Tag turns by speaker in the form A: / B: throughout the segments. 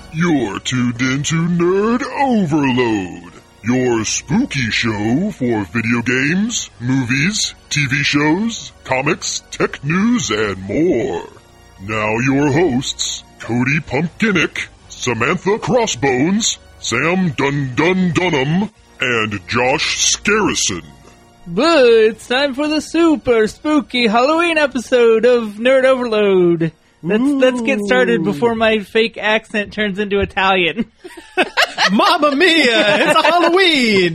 A: You're tuned into Nerd Overload, your spooky show for video games, movies, TV shows, comics, tech news, and more. Now your hosts, Cody Pumpkinick, Samantha Crossbones, Sam Dun-Dun-Dunham, and Josh Scarrison.
B: But it's time for the super spooky Halloween episode of Nerd Overload. Let's get started before my fake accent turns into Italian.
C: Mamma mia! It's a Halloween.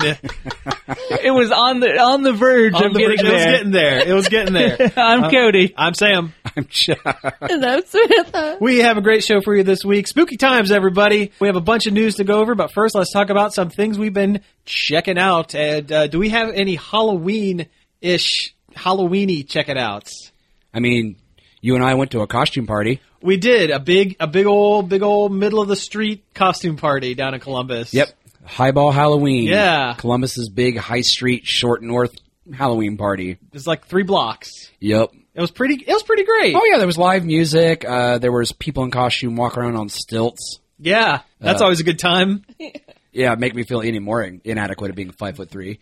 B: It was on the verge of getting there.
C: It was getting there.
B: I'm Cody.
C: I'm Sam.
D: I'm Chuck.
E: And I'm Samantha.
C: We have a great show for you this week. Spooky times, everybody. We have a bunch of news to go over, but first let's talk about some things we've been checking out. And do we have any Halloween-ish, Halloween-y check-it-outs?
D: I mean, you and I went to a costume party.
C: We did a big old middle of the street costume party down in Columbus.
D: Yep. Highball Halloween.
C: Yeah.
D: Columbus's big high street short north Halloween party.
C: It's like 3 blocks.
D: Yep.
C: It was pretty great.
D: Oh yeah, there was live music. There was people in costume walking around on stilts.
C: Yeah. That's always a good time.
D: Yeah, make me feel any more inadequate at being 5'3".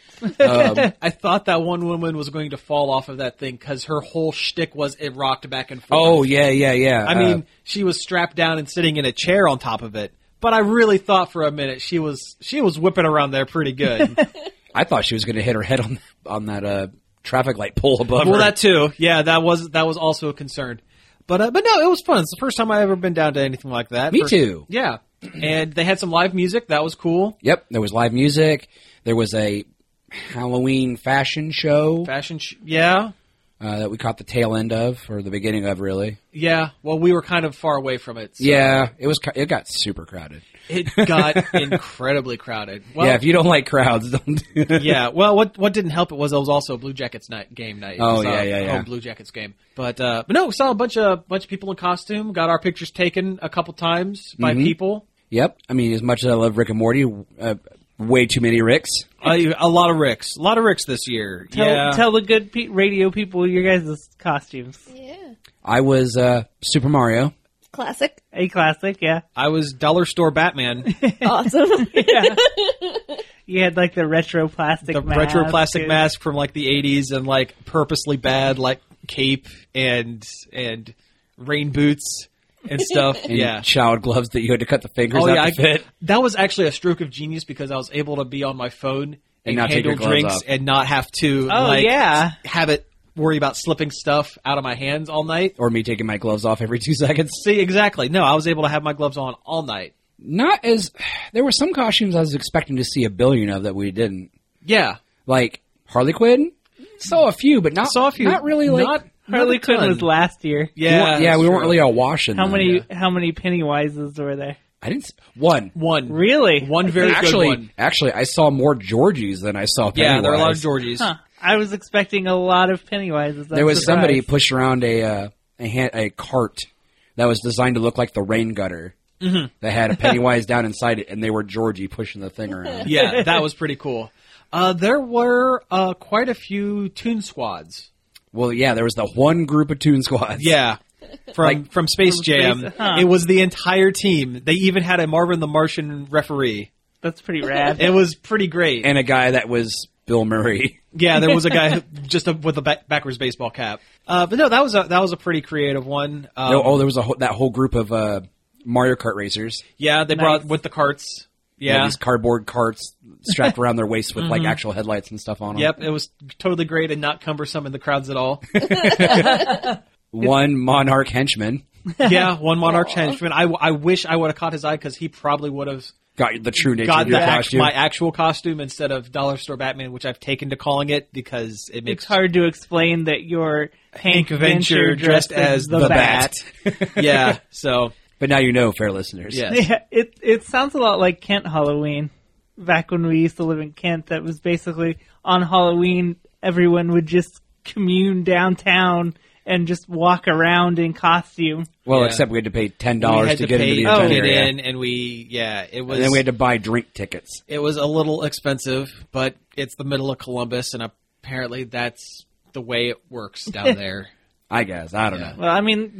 C: I thought that one woman was going to fall off of that thing because her whole shtick was it rocked back and forth.
D: Oh yeah.
C: I mean, she was strapped down and sitting in a chair on top of it. But I really thought for a minute she was whipping around there pretty good.
D: I thought she was going to hit her head on that traffic light pole above her.
C: Well, that too. Yeah, that was also a concern. But no, it was fun. It's the first time I've ever been down to anything like that.
D: Me too.
C: Yeah. And they had some live music. That was cool.
D: Yep, there was live music. There was a Halloween fashion show.
C: Yeah.
D: That we caught the tail end of, or the beginning of, really.
C: Yeah. Well, we were kind of far away from it. So
D: Yeah, it got super crowded.
C: It got incredibly crowded. Well,
D: yeah, if you don't like crowds, don't do it.
C: Yeah. Well, what didn't help it was also a Blue Jackets game night.
D: Oh,
C: It was,
D: yeah.
C: Home Blue Jackets game. But no, we saw a bunch of people in costume. Got our pictures taken a couple times by people.
D: Yep. I mean, as much as I love Rick and Morty, way too many Ricks.
C: A lot of Ricks. A lot of Ricks this year.
B: Tell the good radio people your guys' costumes.
E: Yeah.
D: I was Super Mario.
E: Classic.
B: A classic, yeah.
C: I was Dollar Store Batman.
E: Awesome.
B: Yeah. You had like the retro plastic mask.
C: Retro plastic mask from like the 80s and like purposely bad like cape and rain boots and stuff.
D: And child gloves that you had to cut the fingers out to fit.
C: That was actually a stroke of genius because I was able to be on my phone and
D: not take
C: handle
D: your gloves
C: drinks
D: off.
C: and not have to have it worry about slipping stuff out of my hands all night.
D: Or me taking my gloves off every 2 seconds.
C: See, exactly. No, I was able to have my gloves on all night.
D: There were some costumes I was expecting to see a billion of that we didn't.
C: Yeah.
D: Like Harley Quinn. Saw a few, but not really like...
C: Not
B: Harley Quinn was last year.
C: Yeah,
D: we weren't really awash in
B: How
D: them.
B: many Pennywises were there?
D: I didn't... One.
B: Really?
C: One very good one.
D: Actually, I saw more Georgies than I saw Pennywise.
C: Yeah, there are a lot of Georgies.
B: Huh. I was expecting a lot of Pennywises.
D: There was somebody pushed around a cart that was designed to look like the rain gutter. Mm-hmm. That had a Pennywise down inside it, and they were Georgie pushing the thing around.
C: Yeah, that was pretty cool. There were quite a few Toon Squads.
D: Well, yeah, there was the one group of Toon Squads.
C: Yeah. From Space Jam. It was the entire team. They even had a Marvin the Martian referee.
B: That's pretty rad.
C: It was pretty great.
D: And a guy that was Bill Murray.
C: Yeah, there was a guy with a backwards baseball cap. But no, that was a pretty creative one.
D: There was that whole group of Mario Kart racers.
C: Yeah, they brought with the carts. Yeah,
D: these cardboard carts strapped around their waist with like actual headlights and stuff on them.
C: Yep, it was totally great and not cumbersome in the crowds at all.
D: One Monarch henchman.
C: Yeah, one Monarch henchman. I wish I would have caught his eye because he probably would have
D: got the true nature of your costume.
C: My actual costume instead of Dollar Store Batman, which I've taken to calling it because it makes
B: it's hard to explain that you're
C: Hank Venture dressed as the Bat. Yeah, so.
D: But now you know, fair listeners.
C: Yes.
B: Yeah, it sounds a lot like Kent Halloween. Back when we used to live in Kent, that was basically on Halloween, everyone would just commune downtown and just walk around in costume.
D: Well, except we had to pay $10 to get into the event area.
C: And it was.
D: And then we had to buy drink tickets.
C: It was a little expensive, but it's the middle of Columbus, and apparently that's the way it works down there.
D: I guess. I don't know.
B: Well, I mean,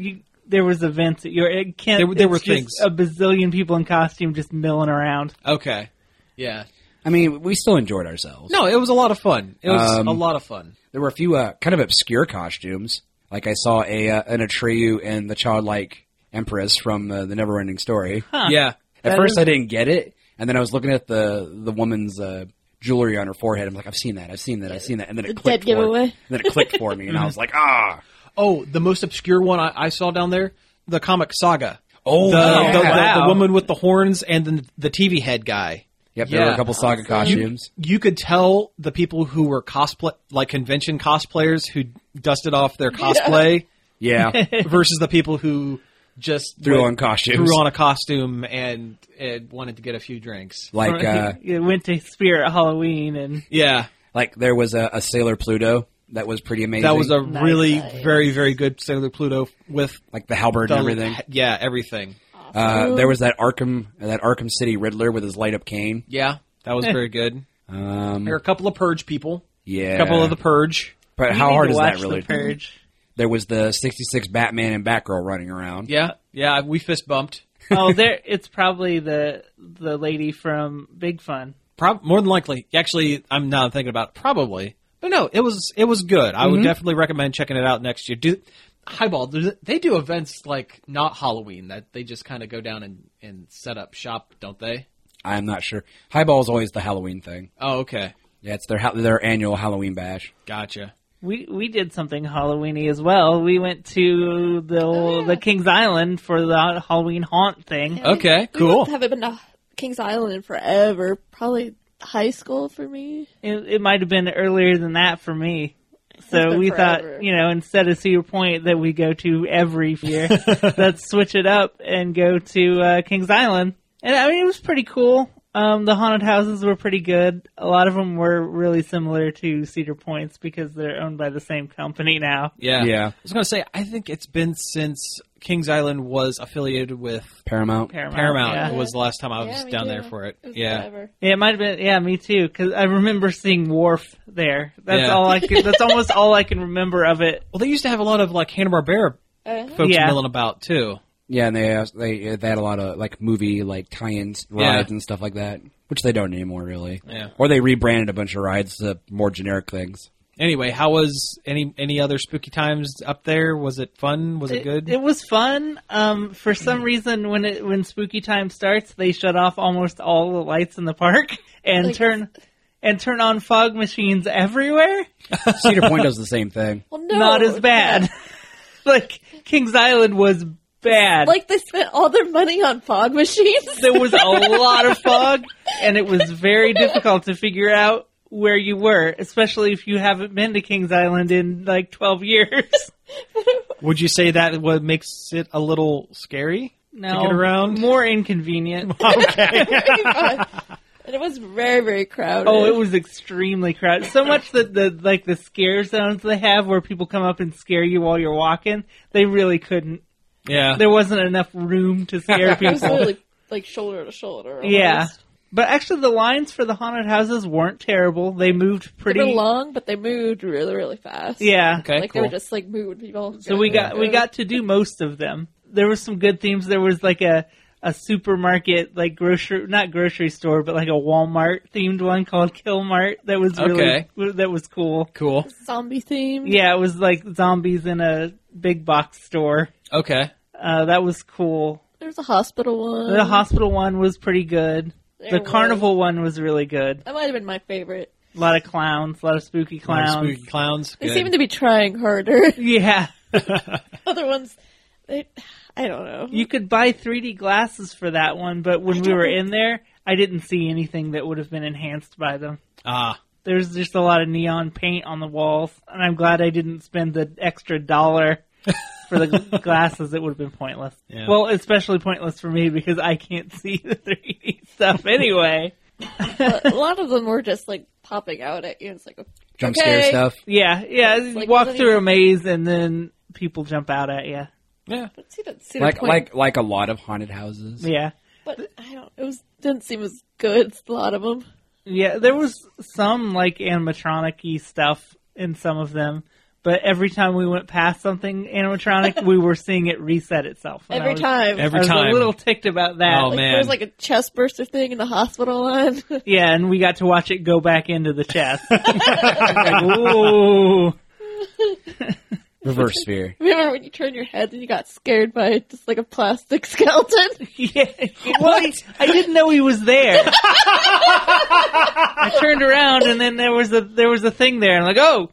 B: there was events at your. It can't.
C: There were
B: it's just
C: things.
B: A bazillion people in costume just milling around.
C: Okay. Yeah.
D: I mean, we still enjoyed ourselves.
C: No, it was a lot of fun. It was a lot of fun.
D: There were a few kind of obscure costumes. Like I saw an Atreyu and the childlike Empress from the Neverending Story.
B: Huh.
C: Yeah.
D: At first, I didn't get it, and then I was looking at the woman's jewelry on her forehead. I'm like, I've seen that, and then it clicked.
E: dead giveaway.
D: And then it clicked for me, and I was like, ah.
C: Oh, the most obscure one I saw down there, the comic Saga.
D: Oh,
C: The woman with the horns and then the TV head guy.
D: Yep, there were a couple Saga costumes.
C: You could tell the people who were convention cosplayers who dusted off their cosplay
D: Yeah,
C: versus the people who just
D: threw on costumes.
C: threw on a costume and wanted to get a few drinks.
D: Like
B: It went to Spirit Halloween and
C: Yeah.
D: like there was a Sailor Pluto that was pretty amazing.
C: That was a
B: Nice.
C: really very, very good Sailor Pluto with
D: like the halberd and everything.
C: Yeah, everything.
D: There was that Arkham City Riddler with his light up cane.
C: Yeah, that was very good. There were a couple of Purge people.
D: Yeah,
C: A couple of the Purge.
D: But
B: You
D: how
B: need
D: hard
B: to
D: is
B: watch
D: that really?
B: The Purge.
D: There was the 66 Batman and Batgirl running around.
C: Yeah, we fist bumped.
B: Oh, it's probably the lady from Big Fun.
C: More than likely. Actually, I'm now thinking about it. Probably. But no, it was good. I would definitely recommend checking it out next year. Highball, they do events like not Halloween, that they just kind of go down and set up shop, don't they?
D: I'm not sure. Highball is always the Halloween thing.
C: Oh, okay.
D: Yeah, it's their annual Halloween bash.
C: Gotcha.
B: We did something Halloween-y as well. We went to the Kings Island for the Halloween haunt thing.
C: Okay,
E: We
C: cool.
E: haven't been to Kings Island in forever. Probably high school for me.
B: It might have been earlier than that for me.
E: It's
B: So
E: been
B: we
E: forever.
B: thought, instead of Cedar Point that we go to every year, let's switch it up and go to Kings Island. And I mean, it was pretty cool. The haunted houses were pretty good. A lot of them were really similar to Cedar Point's because they're owned by the same company now.
C: Yeah.
D: Yeah.
C: I was going to say, I think it's been since Kings Island was affiliated with
D: Paramount.
C: Paramount.
B: Yeah.
C: Was the last time I was
E: Yeah, me
C: down
E: too.
C: there for it.
E: It was
C: Yeah.
E: forever.
B: Yeah, it might have been. Yeah, me too. Because I remember seeing Worf there. That's
C: Yeah.
B: all I can. That's almost all I can remember of it.
C: Well, they used to have a lot of like Hanna-Barbera folks
B: Yeah.
C: milling about too.
D: Yeah, and they had a lot of like movie like tie-ins rides and stuff like that, which they don't anymore really.
C: Yeah.
D: Or they rebranded a bunch of rides to more generic things.
C: Anyway, how was any other spooky times up there? Was it fun? Was it good?
B: It was fun. For some reason, when spooky time starts, they shut off almost all the lights in the park and
E: Like-
B: turn on fog machines everywhere.
D: Cedar Point does the same thing.
E: Well, no,
B: Not as bad. Like Kings Island was bad.
E: Like they spent all their money on fog machines.
B: There was a lot of fog, and it was very difficult to figure out where you were, especially if you haven't been to Kings Island in like 12 years.
C: Would you say that what makes it a little scary
B: No,
C: to get around?
B: more inconvenient.
E: And it was very, very crowded.
B: Oh, it was extremely crowded. So much that the scare zones they have where people come up and scare you while you're walking, they really couldn't.
C: Yeah.
B: There wasn't enough room to scare
E: It was
B: people.
E: literally like shoulder to shoulder. Almost.
B: Yeah. But actually the lines for the haunted houses weren't terrible. They moved
E: They
B: pretty
E: were long, but they moved really, really fast.
B: Yeah.
C: Okay,
E: Like
C: cool.
E: they were just like moving people.
B: So we got to do most of them. There were some good themes. There was like a supermarket, like not grocery store, but like a Walmart themed one called Kill Mart that was that was cool.
C: Cool.
E: zombie theme.
B: Yeah, it was like zombies in a big box store.
C: Okay.
B: That was cool.
E: There's a hospital one.
B: The hospital one was pretty good.
E: There
B: The
E: was.
B: carnival one was really good.
E: That might have been my favorite.
B: A lot of clowns, a lot of spooky clowns.
C: Spooky clowns.
E: They
C: Good.
E: seem to be trying harder.
B: Yeah.
E: Other ones, I don't know.
B: You could buy 3D glasses for that one, but when we were in there, I didn't see anything that would have been enhanced by them.
C: Ah.
B: There's just a lot of neon paint on the walls, and I'm glad I didn't spend the extra $1 for the glasses. It would have been pointless.
C: Yeah.
B: Well, especially pointless for me because I can't see the 3D stuff anyway.
E: But a lot of them were just like popping out at you. It's like,
D: Jump
E: okay.
D: scare stuff.
B: Yeah. You
E: like,
B: walk
E: wasn't
B: through
E: even-
B: a maze, and then people jump out at you.
C: Yeah.
E: But Cedar Point,
D: Like a lot of haunted houses.
B: Yeah.
E: but I don't. Didn't seem as good. A lot of them.
B: Yeah, there was some like animatronic-y stuff in some of them, but every time we went past something animatronic, we were seeing it reset itself. And
E: Every time.
C: Every
B: I was
C: time.
B: a little ticked about that.
C: Oh,
E: Like,
C: man.
E: there's like a chest burster thing in the hospital line.
B: Yeah, and we got to watch it go back into the chest. Like, ooh.
D: Reverse sphere.
E: Remember when you turned your head and you got scared by just like a plastic skeleton?
B: Yeah. Well, I didn't know he was there. I turned around and then there was a thing there. I'm like, oh,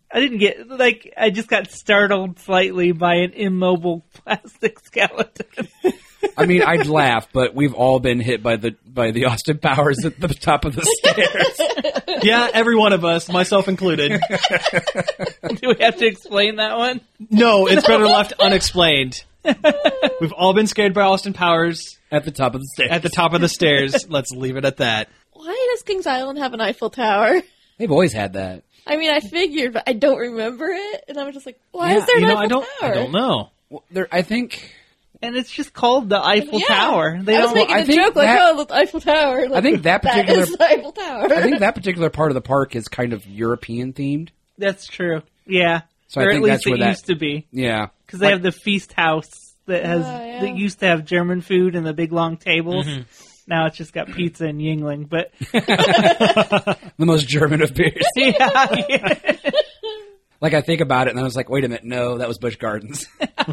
B: I just got startled slightly by an immobile plastic skeleton.
D: I mean, I'd laugh, but we've all been hit by the Austin Powers at the top of the stairs.
C: Yeah, every one of us, myself included.
B: Do we have to explain that one?
C: No, it's better left unexplained. We've all been scared by Austin Powers
D: At the top of the stairs.
C: at the top of the stairs. Let's leave it at that.
E: Why does Kings Island have an Eiffel Tower?
D: They've always had that.
E: I mean, I figured, but I don't remember it. And I was just like, why
D: Yeah,
E: is there an
C: You know,
E: Eiffel
C: I
E: Tower?
C: don't know.
D: Well, I think
B: And it's just called the Eiffel
E: Yeah.
B: Tower. They
E: I was
B: don't.
E: making
D: I
E: a
D: think
E: joke like,
D: that-
E: oh, the Eiffel Tower. Like,
D: I think that
E: that
D: particular-
E: is the Eiffel Tower.
D: I think that particular part of the park is kind of European themed.
B: That's true. Yeah.
D: So I
B: or
D: think
B: at
D: that's
B: least it
D: where that-
B: used to be.
D: Yeah.
B: Because they have the feast house that has
E: yeah.
B: that used to have German food and the big long tables.
C: Mm-hmm.
B: Now it's just got pizza and Yingling. But
D: The most German of beers.
B: yeah.
D: Like, I think about it, and I was like, wait a minute, no, that was Busch Gardens.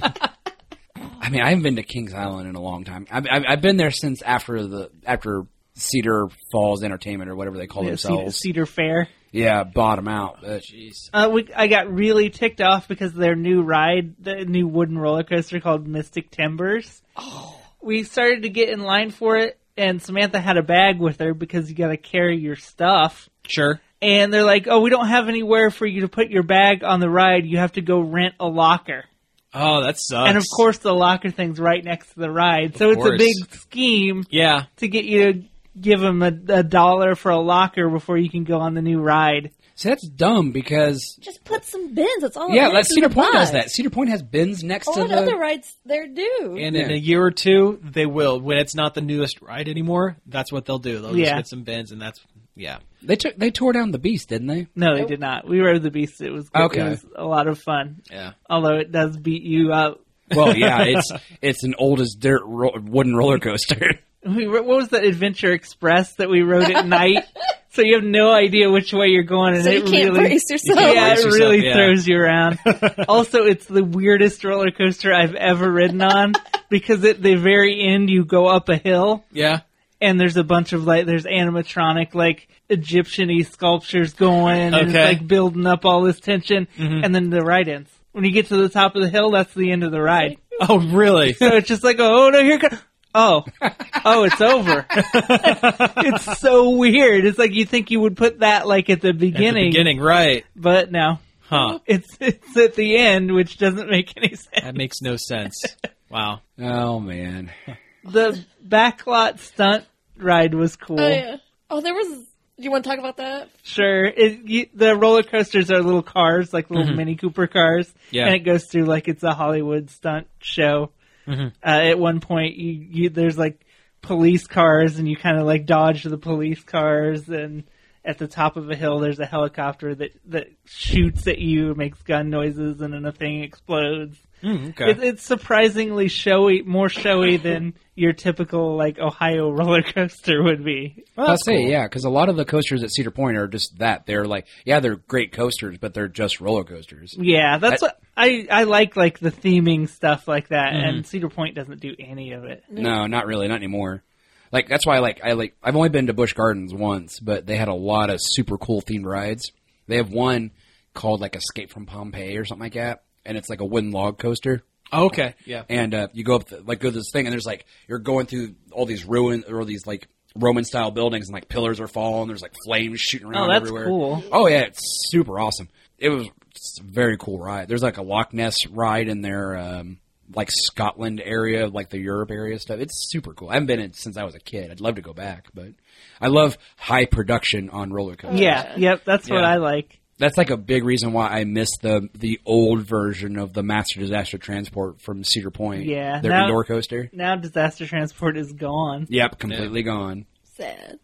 D: I mean, I haven't been to Kings Island in a long time. I've been there since after Cedar Falls Entertainment, or whatever they call themselves.
B: Cedar Fair.
D: Yeah, bottom out.
C: Jeez.
B: I got really ticked off because their new ride, the new wooden roller coaster called Mystic Timbers. Oh. We started to get in line for it, and Samantha had a bag with her because you got to carry your stuff.
C: Sure.
B: And they're like, oh, we don't have anywhere for you to put your bag on the ride. You have to go rent a locker.
C: Oh, that sucks.
B: And of course, the locker thing's right next to the ride. So it's a
C: course.
B: big scheme
C: Yeah.
B: to get you to give them $1 for a locker before you can go on the new ride.
D: See, that's dumb because
E: Just put some bins. That's all.
D: yeah,
E: it
D: like
E: is
D: Cedar
E: a
D: Point does
E: bus.
D: that. Cedar Point has bins next
E: A
D: to
E: lot
D: the.
E: of other rides there do.
C: And in
D: Yeah.
C: a year or two, they will. When it's not the newest ride anymore, that's what they'll do. They'll just
B: Yeah.
C: get some bins, and that's, yeah.
D: They tore down the Beast, didn't they?
B: No, they did not. We rode the Beast. It was good.
D: Okay.
B: It was a lot of fun.
C: Yeah.
B: Although it does beat you up.
D: Well, yeah, it's an old as dirt wooden roller coaster.
B: What was that Adventure Express that we rode at night? So you have no idea which way you're going, and
E: So you
B: it
E: can't
B: really,
E: brace yourself.
B: yeah,
C: brace
B: it
C: yourself,
B: really
C: yeah.
B: throws you around. Also, it's the weirdest roller coaster I've ever ridden on because at the very end you go up a hill,
C: Yeah.
B: and there's a bunch of there's animatronic Egyptian-y sculptures going, and it's
C: Okay.
B: building up all this tension, and then the ride ends. When you get to the top of the hill, that's the end of the ride.
C: Oh, really?
B: So it's just like, oh no, here comes. Oh, it's over. It's so weird. It's like you think you would put that at the
C: At the
B: beginning,
C: beginning, right.
B: but no.
C: Huh.
B: It's at the end, which doesn't make any sense.
C: That makes no sense. Wow.
D: Oh man,
B: The backlot stunt ride was cool.
E: Oh yeah. Oh, there was. Do you want to talk about that?
B: Sure. The roller coasters are little cars, like little Mini Cooper cars.
C: Yeah.
B: And it goes through it's a Hollywood stunt show. At one point, there's police cars, and you kind of dodge the police cars. And at the top of a hill, there's a helicopter that shoots at you, makes gun noises, and then a thing explodes.
C: Okay.
B: It's surprisingly showy, more showy than your typical Ohio roller coaster would be.
D: I'll say yeah, because a lot of the coasters at Cedar Point are just that. They're they're great coasters, but they're just roller coasters.
B: Yeah, that's what I like the theming stuff like that, and Cedar Point doesn't do any of it.
D: No, not really, not anymore. That's why I've only been to Busch Gardens once, but they had a lot of super cool themed rides. They have one called Escape from Pompeii or something like that, and it's a wooden log coaster.
C: Okay. Yeah.
D: And you go up go to this thing, and there's you're going through all these ruins or these Roman style buildings, and players are falling. There's flames shooting around
B: Oh, that's
D: everywhere.
B: cool.
D: Oh yeah, it's super awesome. It's a very cool ride. There's a Loch Ness ride in their Scotland area, the Europe area stuff. It's super cool. I haven't been in since I was a kid. I'd love to go back, but I love high production on roller coasters.
B: Yeah, yep, that's what
C: Yeah.
B: I like.
D: That's a big reason why I miss the old version of the Master Disaster Transport from Cedar Point.
B: Yeah,
D: Their
B: now-
D: indoor coaster.
B: Now Disaster Transport is gone.
D: Yep, completely gone.
E: Sad.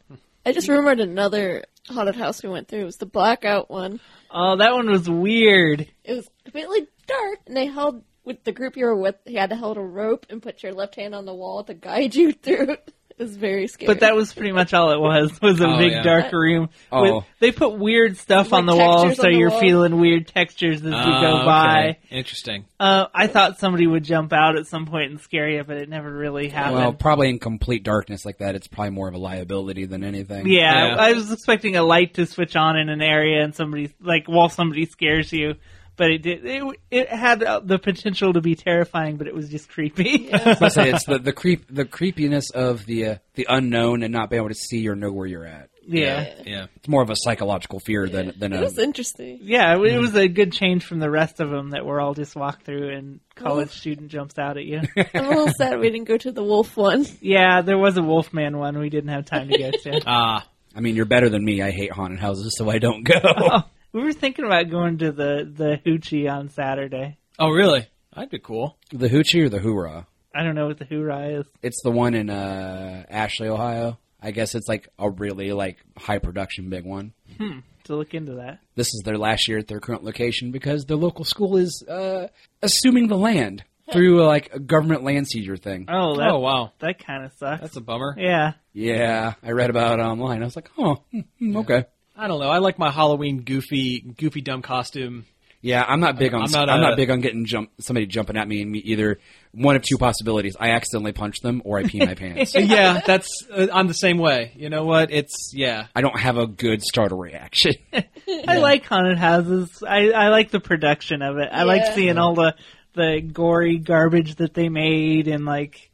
E: I just remembered another haunted house we went through. It was the Blackout one.
B: Oh, that one was weird.
E: It was completely dark, and they held, with the group you were with, you had to hold a rope and put your left hand on the wall to guide you through it. It was very scary.
B: But that was pretty much all it was a
C: Oh,
B: big
C: yeah.
B: dark room.
D: Oh.
B: They put weird stuff
E: Like
B: on the wall,
E: textures
B: so
E: on the
B: you're
E: wall.
B: feeling weird textures as you go by.
C: Okay. Interesting.
B: I thought somebody would jump out at some point and scare you, but it never really happened.
D: Well, probably in complete darkness like that, it's probably more of a liability than anything.
B: Yeah,
C: Yeah.
B: I was expecting a light to switch on in an area and while somebody scares you, but it had the potential to be terrifying, but it was just creepy.
D: I was gonna say it's the creepiness of the unknown and not being able to see or know where you're at.
B: Yeah.
C: Yeah.
D: It's more of a psychological fear than
E: It
D: a.
E: was interesting.
B: Yeah, it was a good change from the rest of them that were all just walk through and college student jumps out at you.
E: I'm a little sad we didn't go to the wolf one.
B: Yeah, there was a Wolfman one we didn't have time to go to.
D: I mean, you're better than me. I hate haunted houses, so I don't go.
B: We were thinking about going to the Hoochie on Saturday.
C: Oh, really? That'd be cool.
D: The Hoochie or the Hoorah?
B: I don't know what the Hoorah is.
D: It's the one in Ashley, Ohio. I guess it's like a really high production big one.
B: To look into that.
D: This is their last year at their current location because their local school is assuming the land through a government land seizure thing.
B: Oh,
C: Wow.
B: that kind of sucks.
C: That's a bummer.
B: Yeah.
D: Yeah, I read about it online. I was like, oh, okay.
C: I don't know. I like my Halloween goofy dumb costume.
D: Yeah, I'm not big on.
C: I'm
D: I'm
C: not
D: not big on getting somebody jumping at me and me either. One of two possibilities: I accidentally punch them, or I pee my pants.
C: Yeah, that's I'm the same way. You know what?
D: I don't have a good startle reaction.
B: I like haunted houses. I like the production of it. I like
E: Yeah.
B: seeing all the gory garbage that they made and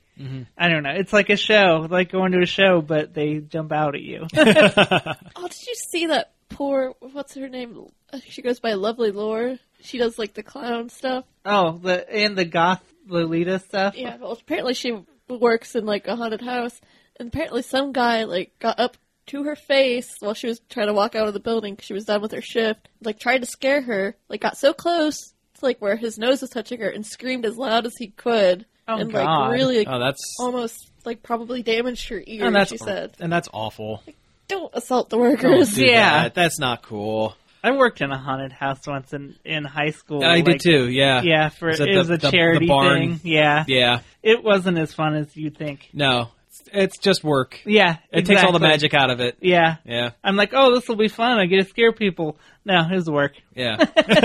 B: I don't know. It's like a show, like going to a show, but they jump out at you.
E: Oh, did you see that poor, what's her name? She goes by Lovely Lore. She does the clown stuff.
B: Oh, the goth Lolita stuff.
E: Yeah, well, apparently she works in a haunted house, and apparently some guy got up to her face while she was trying to walk out of the building because she was done with her shift. Tried to scare her. Got so close to where his nose was touching her and screamed as loud as he could.
B: Oh,
E: and
B: God.
E: really
C: Oh, that's
E: almost probably damaged her ear.
C: and that's
E: She said,
C: and that's awful.
E: "Don't assault the workers."
C: Do
B: Yeah.
C: that. That's not cool.
B: I worked in a haunted house once in high school.
C: I did too. Yeah.
B: Yeah,
C: Is
B: it
C: that
B: was a charity
C: the barn?
B: thing. Yeah.
C: Yeah.
B: It wasn't as fun as you'd think.
C: No, it's just work.
B: Yeah.
C: It takes all the
B: exactly.
C: magic out of it.
B: Yeah.
C: Yeah.
B: I'm like, oh, this will be fun. I get to scare people. No, it was work.
C: Yeah.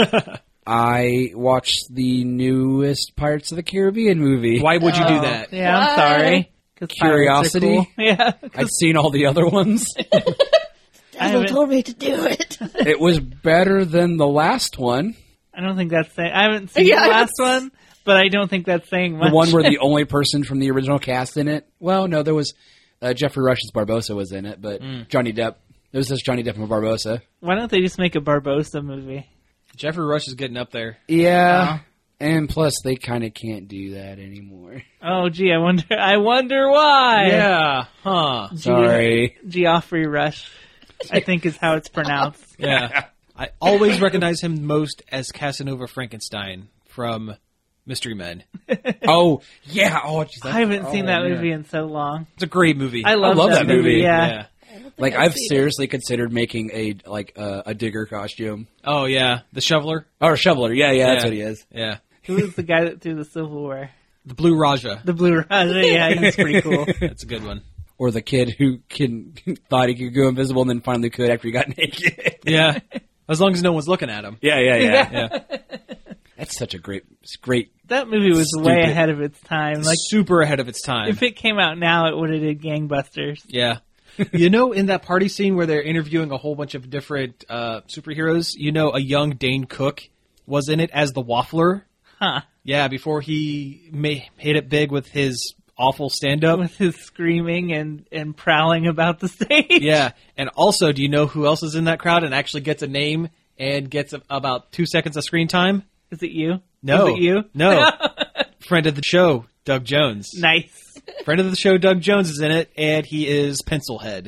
D: I watched the newest Pirates of the Caribbean movie.
C: Why would you do that?
B: Yeah,
E: Why?
B: I'm sorry. 'Cause pirates are
D: Curiosity?
B: cool. Yeah.
D: I'd seen all the other ones.
E: Dazzle
B: haven't-
E: told me to do it.
D: It was better than the last one.
B: I don't think that's saying. I haven't seen
E: Yeah,
B: the
E: I
B: last one, but I don't think that's saying much.
D: The one where the only person from the original cast in it. Well, no, there was Jeffrey Rush's Barbosa was in it, but Johnny Depp. There was just Johnny Depp and Barbosa.
B: Why don't they just make a Barbosa movie?
C: Jeffrey Rush is getting up there.
D: Yeah, and plus they kind of can't do that anymore.
B: Oh, gee, I wonder why.
C: Yeah. Huh.
D: Sorry.
B: Geoffrey Rush, I think is how it's pronounced.
C: Yeah. I always recognize him most as Casanova Frankenstein from Mystery Men.
D: Oh yeah. Oh, geez,
B: I haven't seen that
D: man.
B: movie in so long.
C: It's a great movie.
B: I love
D: that movie.
B: Yeah.
D: Like I've seriously considered making a digger costume
C: Oh yeah, the shoveler.
D: or a shoveler. Yeah, that's what he is.
C: Yeah,
B: Who was the guy that threw the silverware?
C: the Blue Raja.
B: The Blue Raja. Yeah, he's pretty cool.
C: That's a good one.
D: Or the kid who thought he could go invisible and then finally could after he got naked.
C: Yeah, as long as no one's looking at him.
D: Yeah.
C: Yeah,
D: That's such a great.
B: That movie was way
D: Stupid.
B: ahead of its time. Like,
C: super ahead of its time.
B: if it came out now, it would have did gangbusters.
C: Yeah. You know, in that party scene where they're interviewing a whole bunch of different superheroes, a young Dane Cook was in it as the Waffler.
B: Huh.
C: Yeah, before he hit it big with his awful stand-up.
B: With his screaming and prowling about the stage.
C: Yeah, and also, do you know who else is in that crowd and actually gets a name and gets about 2 seconds of screen time?
B: Is it you?
C: No.
B: Is it you?
C: No. Friend of the show, Doug Jones.
B: Nice.
C: Friend of the show, Doug Jones is in it, and he is Pencilhead.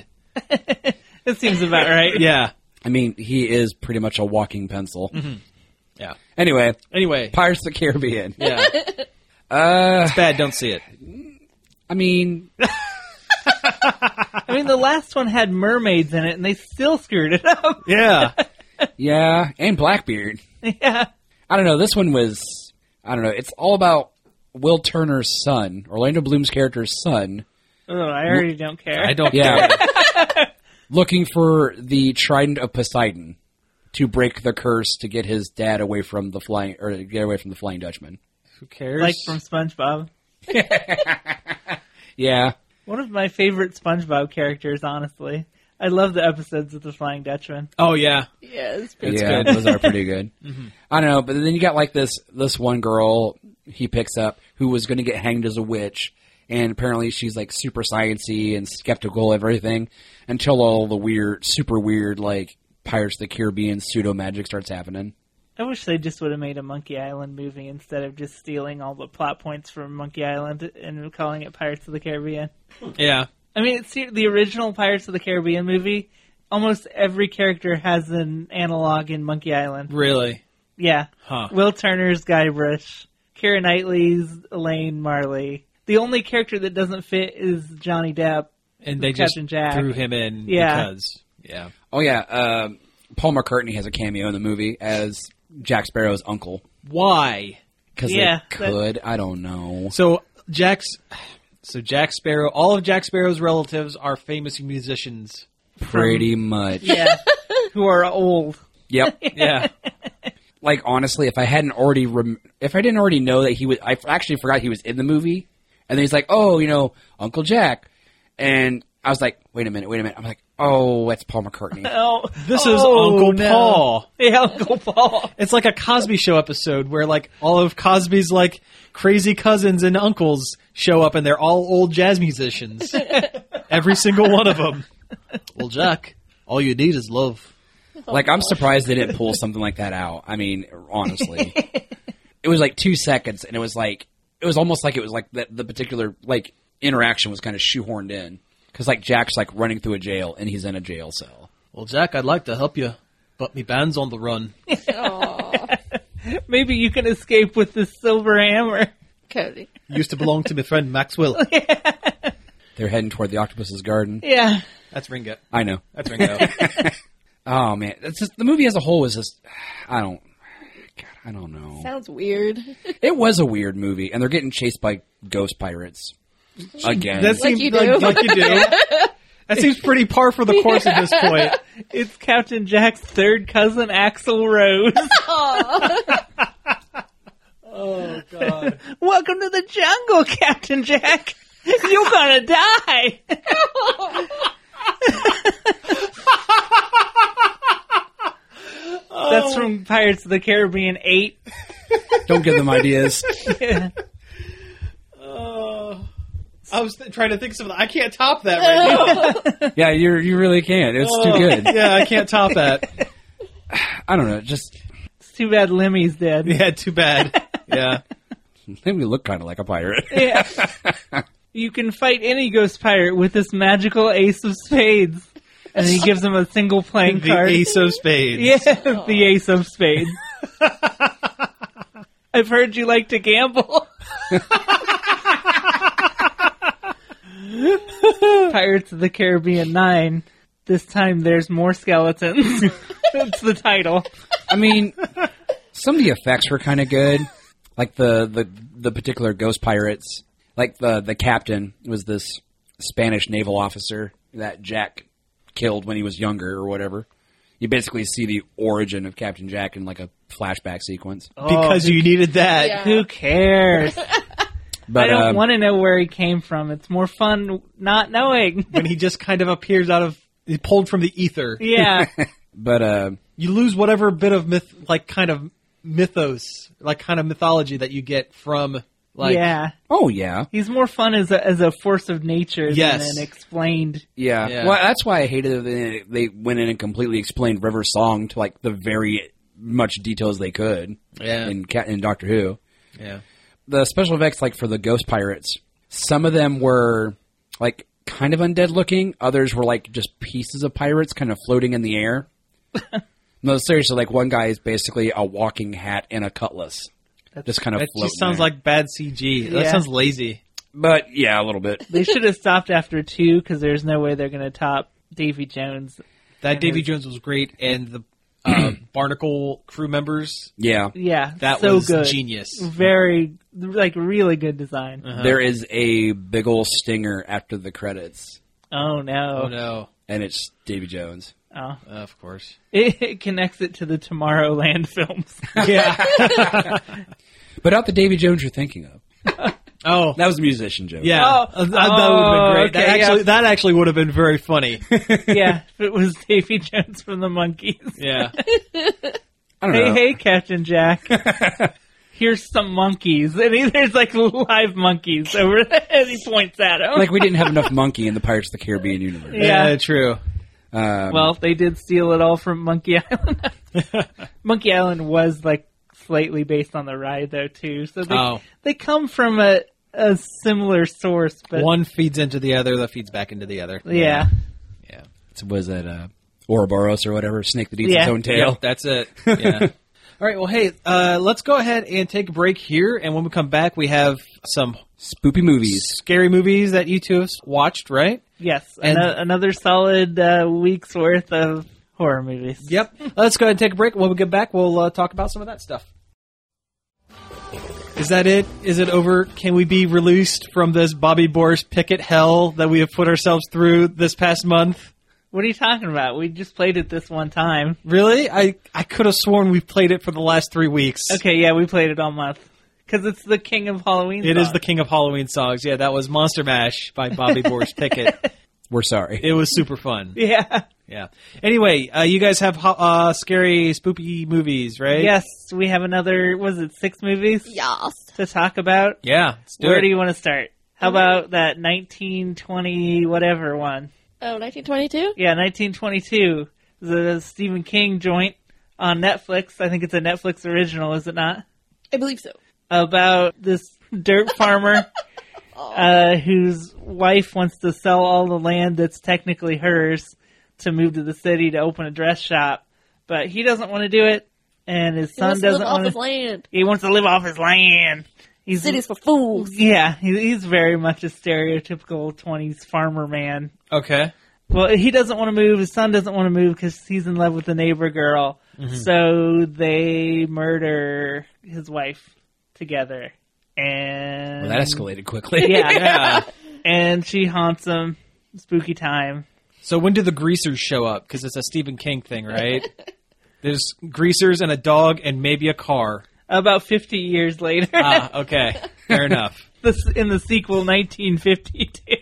B: That seems about right.
C: Yeah.
D: I mean, he is pretty much a walking pencil.
C: Yeah.
D: Anyway,
C: Anyway.
D: Pirates of the Caribbean.
C: Yeah. It's bad, don't see it.
D: I mean,
B: I mean, the last one had mermaids in it, and they still screwed it up.
C: Yeah.
D: Yeah, and Blackbeard.
B: Yeah.
D: I don't know. This one was, I don't know. It's all about Will Turner's son, Orlando Bloom's character's son.
B: Oh, I already don't care.
C: I don't
D: Yeah.
C: care.
D: Looking for the Trident of Poseidon to break the curse to get his dad away from the Flying Dutchman.
C: Who cares?
B: Like from SpongeBob.
D: Yeah.
B: One of my favorite SpongeBob characters, honestly. I love the episodes of the Flying Dutchman.
C: Oh, yeah.
E: Yeah, it's pretty
D: Yeah,
C: good.
D: those are pretty good. I don't know, but then you got like this one girl he picks up who was going to get hanged as a witch, and apparently she's like super sciencey and skeptical of everything until all the super weird like Pirates of the Caribbean pseudo magic starts happening.
B: I wish they just would have made a Monkey Island movie instead of just stealing all the plot points from Monkey Island and calling it Pirates of the Caribbean.
C: Yeah.
B: I mean, it's the original Pirates of the Caribbean movie. Almost every character has an analog in Monkey Island.
C: Really?
B: Yeah.
C: Huh.
B: Will Turner's Guybrush. Keira Knightley's Elaine Marley. The only character that doesn't fit is Johnny Depp.
C: And they
B: Captain
C: just
B: Jack.
C: threw him in
B: Yeah.
C: because, yeah.
D: Oh yeah, Paul McCartney has a cameo in the movie as Jack Sparrow's uncle
C: Why?
D: because
B: Yeah,
D: they could. I don't know.
C: So Jack Sparrow, all of Jack Sparrow's relatives are famous musicians.
D: Pretty much.
B: Yeah. Who are old.
D: Yep.
C: Yeah.
D: Like honestly, if I didn't already know that he was, I actually forgot he was in the movie, and then he's like, "Oh, Uncle Jack," and I was like, "Wait a minute." I'm like, "Oh, that's Paul McCartney."
B: Oh,
C: This is Uncle
B: no.
C: Paul.
B: Yeah, Uncle Paul.
C: It's like a Cosby Show episode where like all of Cosby's like crazy cousins and uncles show up and they're all old jazz musicians. Every single one of them. Well, Jack, all you need is love.
D: Like I'm surprised they didn't pull something like that out. I mean, honestly, it was like 2 seconds, and it was almost like it was like the particular like interaction was kind of shoehorned in because like Jack's like running through a jail and he's in a jail cell.
C: Well, Jack, I'd like to help you, but me band's on the run.
E: Aw,
B: Maybe you can escape with this silver hammer.
E: Cody.
C: Used to belong to my friend Maxwell.
D: They're heading toward the octopus's garden.
B: Yeah.
C: That's Ringo.
D: I know.
C: That's Ringo.
D: Oh man, it's just, the movie as a whole is just I don't know.
E: Sounds weird.
D: It was a weird movie, and they're getting chased by ghost pirates again.
C: That
E: Like
C: seems
E: you do.
C: like you do. That seems pretty par for the course at this point.
B: It's Captain Jack's third cousin, Axl Rose.
C: Oh, God.
B: Welcome to the jungle, Captain Jack. You're gonna die. That's from Pirates of the Caribbean 8.
D: Don't give them ideas.
C: I was trying to think of something. I can't top that right now.
D: Yeah, you really can't. It's too good.
C: Yeah, I can't top that.
D: I don't know. Just
B: It's too bad Lemmy's dead.
C: Yeah, too bad. Yeah.
D: maybe look kind of like a pirate.
B: Yeah. You can fight any ghost pirate with this magical ace of spades. And he gives him a single playing
C: The
B: card.
C: Ace of Spades.
B: Yeah, the ace of spades. I've heard you like to gamble. Pirates of the Caribbean 9. This time there's more skeletons. That's the title.
D: I mean, some of the effects were kind of good. Like the particular ghost pirates. Like the captain was this Spanish naval officer that Jack killed when he was younger or whatever. You basically see the origin of Captain Jack in like a flashback sequence.
C: Because you needed that.
E: Yeah.
B: Who cares?
D: But
B: I don't want to know where he came from. It's more fun not knowing.
C: When he just kind of appears he pulled from the ether.
B: Yeah.
D: but
C: You lose whatever bit of mythos, like kind of mythology that you get from
B: yeah.
D: oh yeah.
B: He's more fun as a force of nature
C: Yes.
B: than an explained.
D: Yeah.
C: Yeah.
D: Well, that's why I hated that they went in and completely explained River's song to like the very much details they could.
C: Yeah.
D: In Doctor Who.
C: Yeah.
D: The special effects, like for the ghost pirates, some of them were like kind of undead looking. Others were like just pieces of pirates kind of floating in the air. No, seriously, like one guy is basically a walking hat and a cutlass. Just kind of
C: That
D: floating
C: just sounds
D: there.
C: like bad CG. That
B: Yeah.
C: sounds lazy.
D: But yeah, a little bit.
B: They should have stopped after 2 because there's no way they're going to top Davy Jones.
C: That Davy Jones was great, and the Barnacle crew members.
D: Yeah.
B: Yeah,
C: That
B: so
C: was
B: good.
C: genius.
B: Very, really good design.
D: There is a big ol' stinger after the credits,
B: Oh no!
C: Oh no!
D: and it's Davy Jones.
B: Oh.
C: Of course.
B: It connects it to the Tomorrowland films.
C: Yeah.
D: But not the Davy Jones you're thinking of.
C: Oh.
D: That was a musician joke.
C: Yeah.
B: Oh.
C: That would have been great.
B: Okay,
C: That actually would have been very funny.
B: Yeah, if it was Davy Jones from the Monkees.
C: Yeah.
D: I don't know.
B: Hey, Captain Jack. Here's some monkeys. And there's like live monkeys over as he points at him.
D: Like we didn't have enough monkey in the Pirates of the Caribbean universe.
B: Yeah.
C: True.
B: Well, they did steal it all from Monkey Island. Monkey Island was like slightly based on the ride though too. So they come from a similar source, but
C: One feeds into the other, that feeds back into the other.
B: yeah.
C: Yeah.
D: Was that Ouroboros or whatever? Snake that eats
B: Yeah.
D: its own tail.
C: Yep, that's it. Yeah. All right, well, hey, let's go ahead and take a break here, and when we come back, we have some
D: Spoopy movies.
C: scary movies that you two have watched, right?
B: Yes,
C: And-
B: another solid week's worth of horror movies.
C: Yep. Let's go ahead and take a break. When we get back, we'll talk about some of that stuff. Is that it? Is it over? Can we be released from this Bobby Boris Pickett hell that we have put ourselves through this past month?
B: What are you talking about? We just played it this one time.
C: Really? I could have sworn we played it for the last 3 weeks.
B: Okay, yeah, we played it all month. Because it's the king of Halloween
C: It is
B: songs.
C: the king of Halloween songs. Yeah, that was Monster Mash by Bobby Boris Pickett.
D: We're sorry.
C: It was super fun.
B: Yeah.
C: Yeah. Anyway, you guys have scary, spoopy movies, right?
B: Yes, we have another, was it 6 movies
E: Yas.
B: to talk about?
C: Yeah. Let's do
B: Where
C: it.
B: do you want to start? How about that 1920 whatever one?
E: Oh, 1922?
B: Yeah, 1922. The Stephen King joint on Netflix. I think it's a Netflix original, is it not?
E: I believe so.
B: About this dirt farmer whose wife wants to sell all the land that's technically hers to move to the city to open a dress shop. But he doesn't want to do it, and his
E: He
B: son
E: wants to live
B: doesn't
E: off
B: want
E: his
B: to.
E: land.
B: He wants to live off his land. He's
E: Cities for fools.
B: Yeah, he's very much a stereotypical 20s farmer man.
C: Okay.
B: Well, he doesn't want to move. His son doesn't want to move because he's in love with the neighbor girl.
C: Mm-hmm.
B: So they murder his wife together. And
D: Well, that escalated quickly.
B: Yeah.
C: Yeah.
B: And she haunts him. Spooky time.
C: So when do the greasers show up? Because it's a Stephen King thing, right? There's greasers and a dog and maybe a car.
B: About 50 years later.
C: Ah, okay. Fair enough.
B: In the sequel, 1952.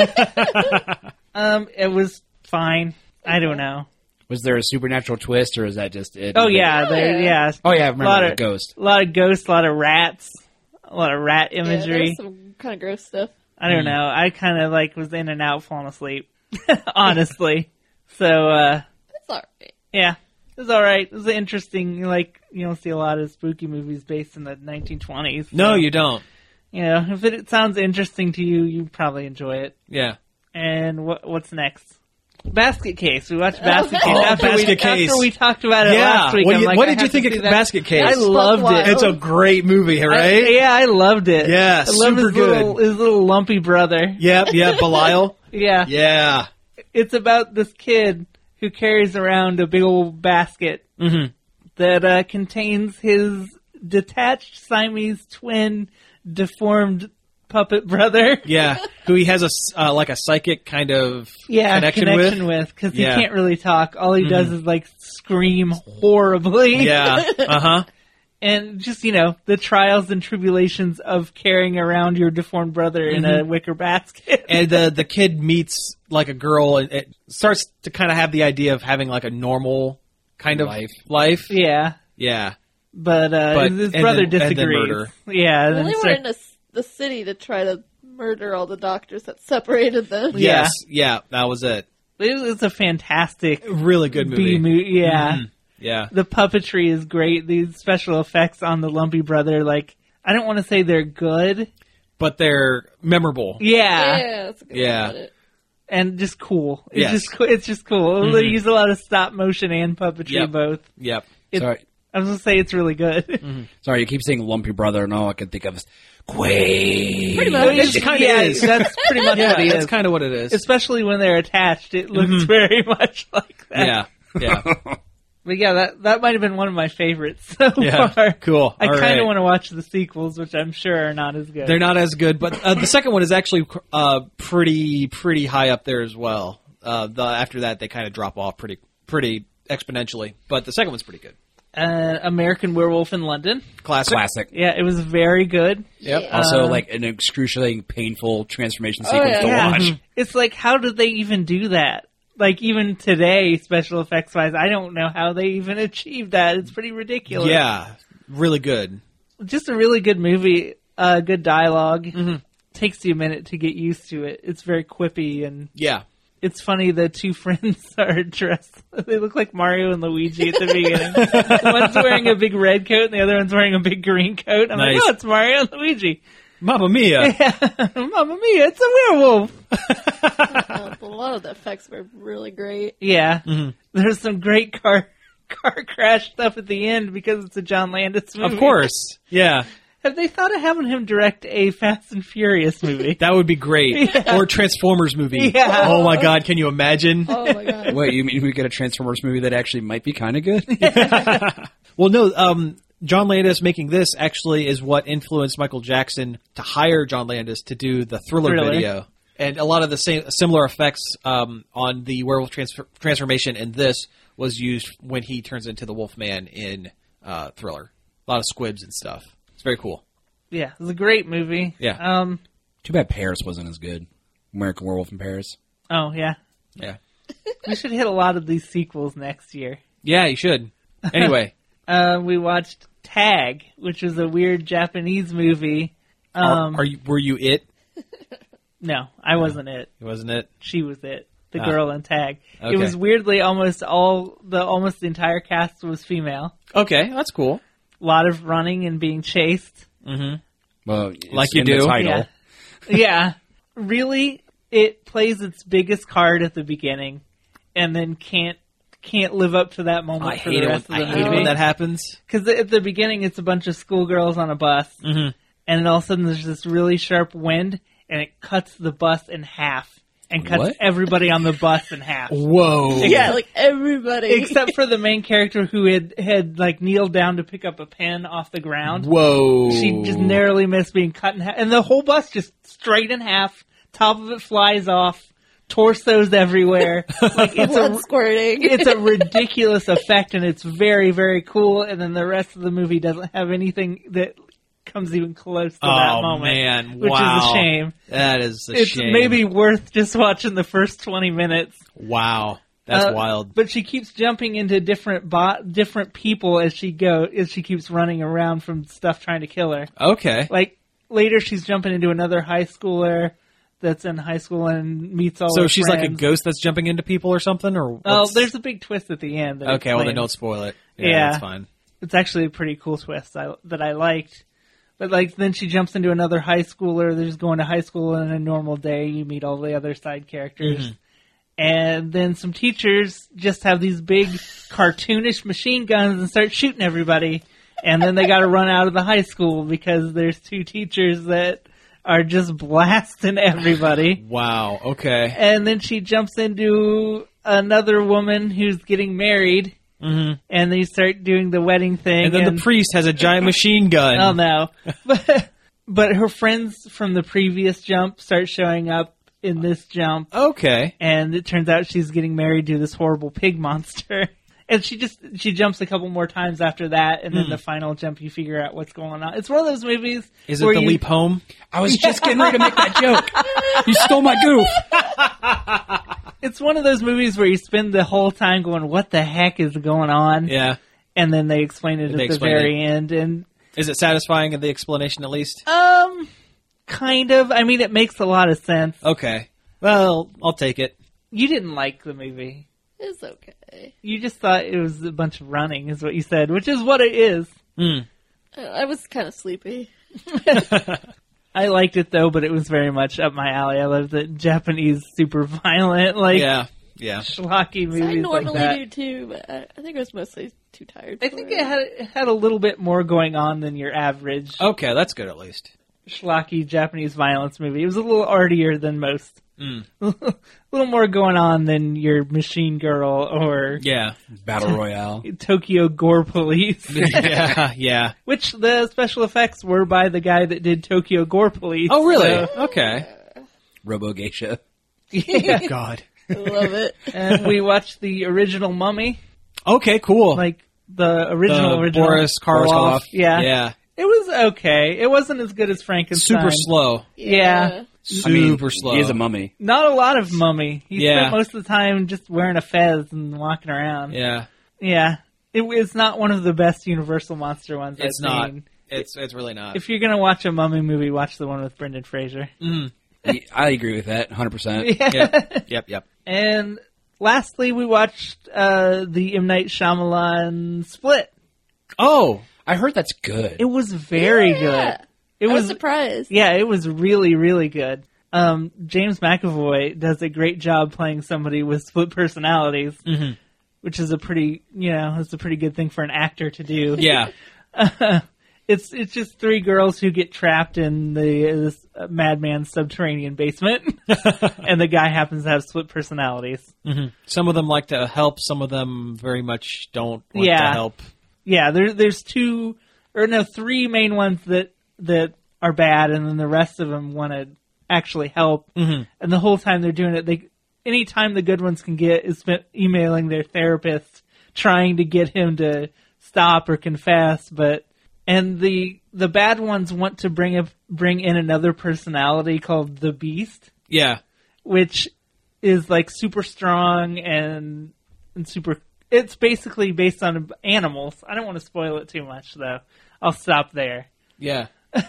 B: It was fine. I don't know.
D: Was there a supernatural twist, or is that just it?
B: Oh yeah,
E: yeah.
D: Oh yeah, I
B: A
D: remember
B: lot
D: the
B: of
D: ghost.
B: A lot of ghosts, a lot of rats, a lot of rat
E: Yeah,
B: imagery.
E: there's some kind of gross stuff.
B: I don't know. I kind of was in and out, falling asleep. Honestly. So
E: It's alright.
B: yeah, it was all right. It was interesting. You don't see a lot of spooky movies based in the 1920s. So,
C: No, you don't.
B: if it sounds interesting to you, you probably enjoy it.
C: Yeah.
B: And what's next? Basket Case. We watched Basket Case
C: Oh,
B: after
C: Case.
B: we talked about it
C: Yeah.
B: last week.
C: What
B: I'm
C: do you-
B: like,
C: what
B: I
C: did you
B: have
C: think
B: to
C: of
B: see that.
C: Basket Case?
B: I loved it.
C: It's a great movie, right?
B: Yeah, I loved it.
C: Yeah,
B: I love
C: super
B: his
C: good.
B: His little lumpy brother.
C: Yep, Belial.
B: Yeah.
C: Yeah.
B: It's about this kid who carries around a big old basket
C: Mm-hmm.
B: that contains his detached Siamese twin deformed puppet brother.
C: Yeah. Who he has a psychic kind of
B: connection with because
C: Yeah.
B: he can't really talk. All he does is scream horribly.
C: Yeah. Uh-huh.
B: And just, the trials and tribulations of carrying around your deformed brother in a wicker basket.
C: And the kid meets a girl and it starts to kind of have the idea of having a normal kind of life.
B: Yeah.
C: Yeah.
B: But his
C: and
B: brother
C: then- and then
B: disagrees.
C: murder.
B: Yeah. and
E: Well,
B: then
E: they were
B: start-
E: in the city to try to murder all the doctors that separated them.
B: Yeah.
C: Yes. Yeah. That was it.
B: It's a fantastic
C: Really good movie.
B: B-movie. Yeah.
C: Mhm. Yeah.
B: The puppetry is great. These special effects on the lumpy brother, I don't want to say they're good.
C: But they're memorable.
B: Yeah.
E: That's a good
C: Yeah.
E: way to put it.
B: And just cool. It's
C: Yes.
B: it's just cool. They use a lot of stop motion and puppetry
C: Yep.
B: both.
C: Yep.
B: It-
D: Sorry,
B: I was gonna say it's really good.
D: sorry. You keep saying lumpy brother, and all I can think of is Quaid.
E: Pretty much.
C: It kind of
B: Yeah,
C: is.
B: that's pretty much
C: Yeah,
B: what he
C: that's
B: is.
C: kind of what it is.
B: Especially when they're attached, it looks very much like that.
C: Yeah, yeah,
B: But yeah, that might have been one of my favorites so
C: yeah.
B: far.
C: Cool.
B: I
C: All
B: kind of
C: right.
B: want to watch the sequels, which I'm sure are not as good.
C: They're not as good, but the second one is actually pretty high up there as well. After that, they kind of drop off pretty exponentially, but the second one's pretty good.
B: American Werewolf in London.
D: Classic.
B: Yeah, it was very good.
C: Yep.
D: Also, like an excruciating, painful transformation sequence
E: yeah.
D: to
B: Yeah.
D: watch.
B: It's like, how did they even do that? Like, even today, special effects wise, I don't know how they even achieved that. It's pretty ridiculous.
C: Yeah, really good.
B: Just a really good movie, good dialogue.
C: Mm-hmm.
B: Takes you a minute to get used to it. It's very quippy, and
C: Yeah.
B: it's funny the two friends are dressed. They look like Mario and Luigi at the beginning. One's wearing a big red coat, and the other one's wearing a big green coat. I'm
C: Nice.
B: like, oh, it's Mario and Luigi.
C: Mamma Mia.
B: Mamma mia, it's a werewolf.
E: A lot of the effects were really great.
B: Yeah.
C: Mm-hmm.
B: There's some great car crash stuff at the end because it's a John Landis movie.
C: Of course. Yeah.
B: Have they thought of having him direct a Fast and Furious movie?
C: That would be great. Or a Transformers movie.
B: Yeah.
C: Oh my god, can you imagine?
E: Oh my god.
D: Wait, you mean we get a Transformers movie that actually might be kind of good?
C: Well, no, John Landis making this actually is what influenced Michael Jackson to hire John Landis to do the Thriller video. And a lot of the similar effects on the werewolf transformation in this was used when he turns into the Wolfman in Thriller. A lot of squibs and stuff. It's very cool.
B: Yeah, it was a great movie.
C: Yeah.
D: Too bad Paris wasn't as good. American Werewolf in Paris.
B: Oh, yeah.
C: Yeah.
B: We should hit a lot of these sequels next year.
C: Yeah, you should. Anyway.
B: We watched Tag, which is a weird Japanese movie.
C: Were you it?
B: No, I wasn't it.
C: Wasn't it?
B: She was it. The girl in Tag.
C: Okay.
B: It was weirdly almost the entire cast was female.
C: Okay, that's cool.
B: A lot of running and being chased.
D: Well, it's
C: Like you
D: in the
C: do.
D: title.
B: Yeah. Really, it plays its biggest card at the beginning, and then can't live up to that moment
C: I
B: for
C: hate
B: the
C: it
B: rest
C: when,
B: of the
C: I hate it
B: movie.
C: when that happens.
B: Because at the beginning, it's a bunch of schoolgirls on a bus, and then all of a sudden there's this really sharp wind, and it cuts the bus in half, and cuts
D: What?
B: everybody on the bus in half.
C: Whoa.
E: Yeah, like everybody.
B: Except for the main character who had like kneeled down to pick up a pen off the ground.
C: Whoa.
B: She just narrowly missed being cut in half, and the whole bus just straight in half. Top of it flies off, torsos everywhere. Like it's
E: blood squirting.
B: it's a ridiculous effect, and it's very, very cool. And then the rest of the movie doesn't have anything that comes even close to that moment.
C: Man,
B: which
C: wow.
B: is a shame.
C: That is a
B: It's
C: shame.
B: maybe worth just watching the first 20 minutes.
C: Wow. That's wild.
B: But she keeps jumping into different people as she keeps running around from stuff trying to kill her.
C: Okay.
B: Like later, she's jumping into another high schooler that's in high school and meets all.
C: So
B: her
C: she's like a
B: friends.
C: ghost that's jumping into people or something? Or
B: Oh,
C: what's-
B: there's a big twist at the end. that
C: Okay, well then
B: explains.
C: don't spoil it.
B: Yeah.
C: That's fine.
B: It's actually a pretty cool twist that I liked. But like then she jumps into another high schooler. They're just going to high school on a normal day. You meet all the other side characters. And then some teachers just have these big cartoonish machine guns and start shooting everybody. And then they got to run out of the high school because there's two teachers that are just blasting everybody.
C: Wow. Okay.
B: And then she jumps into another woman who's getting married. And they start doing the wedding thing.
C: And then the priest has a giant machine gun.
B: Oh no! But her friends from the previous jump start showing up in this jump,
C: Okay.
B: and it turns out she's getting married to this horrible pig monster. And she jumps a couple more times after that, and then the final jump, you figure out what's going on. It's one of those movies.
C: Is it
B: where
C: the
B: you-
C: leap home?
D: I was just getting ready to make that joke. You stole my goof.
B: It's one of those movies where you spend the whole time going, "What the heck is going on?"
C: Yeah.
B: And then they explain it
C: They
B: at the
C: explain
B: very end, and
C: Is it satisfying in the explanation at least?
B: kind of. I mean, it makes a lot of sense.
C: Okay. Well, I'll take it.
B: You didn't like the movie.
E: It's okay.
B: You just thought it was a bunch of running, is what you said, which is what it is.
E: I was kind of sleepy.
B: I liked it though, but it was very much up my alley. I love the Japanese super violent, like
C: Yeah. Yeah.
B: schlocky movies
E: I normally
B: like that.
E: do too, but I think I was mostly too tired.
B: I
E: for
B: think
E: it.
B: it had a little bit more going on than your average
C: Okay, that's good at least.
B: schlocky Japanese violence movie. It was a little artier than most. A little more going on than your Machine Girl or
C: Yeah.
D: Battle Royale.
B: Tokyo Gore Police.
C: Yeah.
B: Which the special effects were by the guy that did Tokyo Gore Police.
C: Oh, really?
B: So,
C: Okay.
D: Robo Geisha.
B: yeah.
C: God.
E: I love it.
B: And we watched the original Mummy,
C: Okay, cool.
B: like the original.
C: Boris Karloff.
B: Yeah.
C: Yeah.
B: It was okay. It wasn't as good as Frankenstein.
C: Super slow.
B: Yeah.
C: Super slow.
D: He is a mummy.
B: Not a lot of Mummy. He
C: Yeah.
B: spent most of the time just wearing a fez and walking around.
C: Yeah.
B: Yeah. It's not one of the best Universal monster ones
C: It's
B: I've
C: not.
B: seen.
C: It's really not.
B: If you're going to watch a Mummy movie, watch the one with Brendan Fraser.
D: I agree with that 100%.
C: Yep.
B: And lastly, we watched the M. Night Shyamalan Split.
C: Oh.
D: I heard that's good.
B: It was very good. It
E: I was
B: was
E: surprised.
B: Yeah, it was really, really good. James McAvoy does a great job playing somebody with split personalities, which is a pretty good thing for an actor to do.
C: Yeah.
B: It's just three girls who get trapped in this madman's subterranean basement, and the guy happens to have split personalities.
C: Some of them like to help. Some of them very much don't want
B: Yeah.
C: to help.
B: Yeah, there's three main ones that are bad, and then the rest of them want to actually help. And the whole time they're doing it, any time the good ones can get is spent emailing their therapist, trying to get him to stop or confess. And the bad ones want to bring in another personality called the Beast,
C: Yeah.
B: which is like super strong and super. It's basically based on animals. I don't want to spoil it too much, though. I'll stop there.
C: Yeah.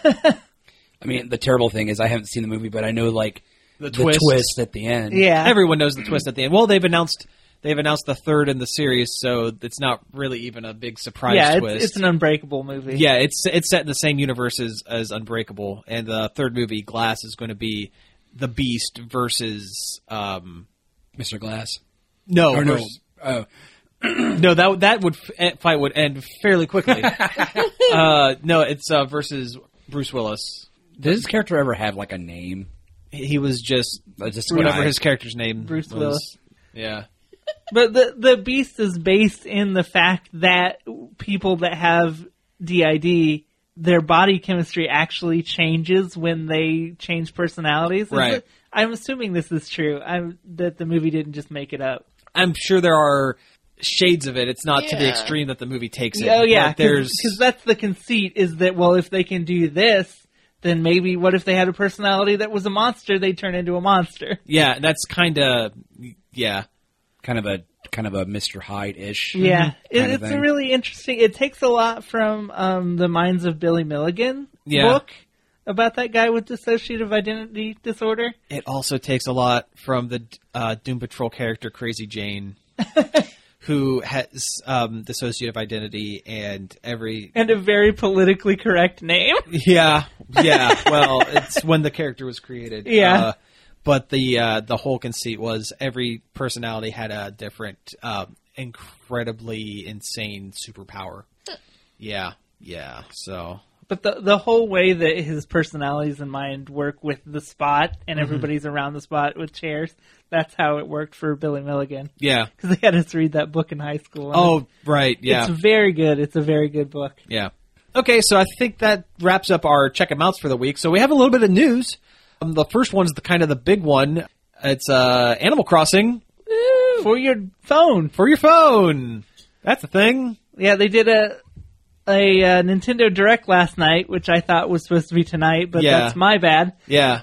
D: I mean, the terrible thing is I haven't seen the movie, but I know, like, the twist at the end.
B: Yeah.
C: Everyone knows the twist at the end. Well, they've announced the third in the series, so it's not really even a big surprise twist.
B: It's an Unbreakable movie.
C: Yeah, it's set in the same universe as Unbreakable, and the third movie, Glass, is going to be the Beast versus
D: Mr. Glass.
C: no,
D: Or no.
C: versus- no, that fight would end fairly quickly. No, it's versus Bruce Willis.
D: Does this character ever have, like, a name?
C: He was just
D: Just
C: whatever
D: guy.
C: his character's name
B: Bruce
C: was.
B: Willis.
C: Yeah.
B: But the Beast is based in the fact that people that have DID, their body chemistry actually changes when they change personalities.
C: Right.
B: I'm assuming this is true. That the movie didn't just make it up.
C: I'm sure there are shades of it. It's not to the
E: Yeah.
C: extreme that the movie takes it.
B: Oh yeah,
C: Like, there's
B: because that's the conceit is that, well, if they can do this, then maybe what if they had a personality that was a monster, they'd turn into a monster.
C: yeah, that's kind of yeah.
D: Kind of a Mr. Hyde-ish.
B: Yeah,
D: kind of
B: it's
D: thing.
B: really interesting. It takes a lot from the Minds of Billy Milligan
C: Yeah.
B: book about that guy with dissociative identity disorder.
C: It also takes a lot from the Doom Patrol character Crazy Jane, who has dissociative identity and
B: And a very politically correct name.
C: yeah. Well, it's when the character was created.
B: Yeah.
C: But the whole conceit was every personality had a different, incredibly insane superpower. Yeah. So
B: But the whole way that his personalities and mind work with the Spot and everybody's around the Spot with chairs, that's how it worked for Billy Milligan.
C: yeah.
B: Because they had us read that book in high school. and
C: Oh, right. Yeah.
B: It's very good. It's a very good book.
C: Yeah. Okay, so I think that wraps up our check 'em outs for the week. So we have a little bit of news. The first one's the big one. It's Animal Crossing
B: For your phone.
C: for your phone. That's a thing.
B: Yeah, they did a Nintendo Direct last night, which I thought was supposed to be tonight, but
C: Yeah.
B: that's my bad.
C: Yeah.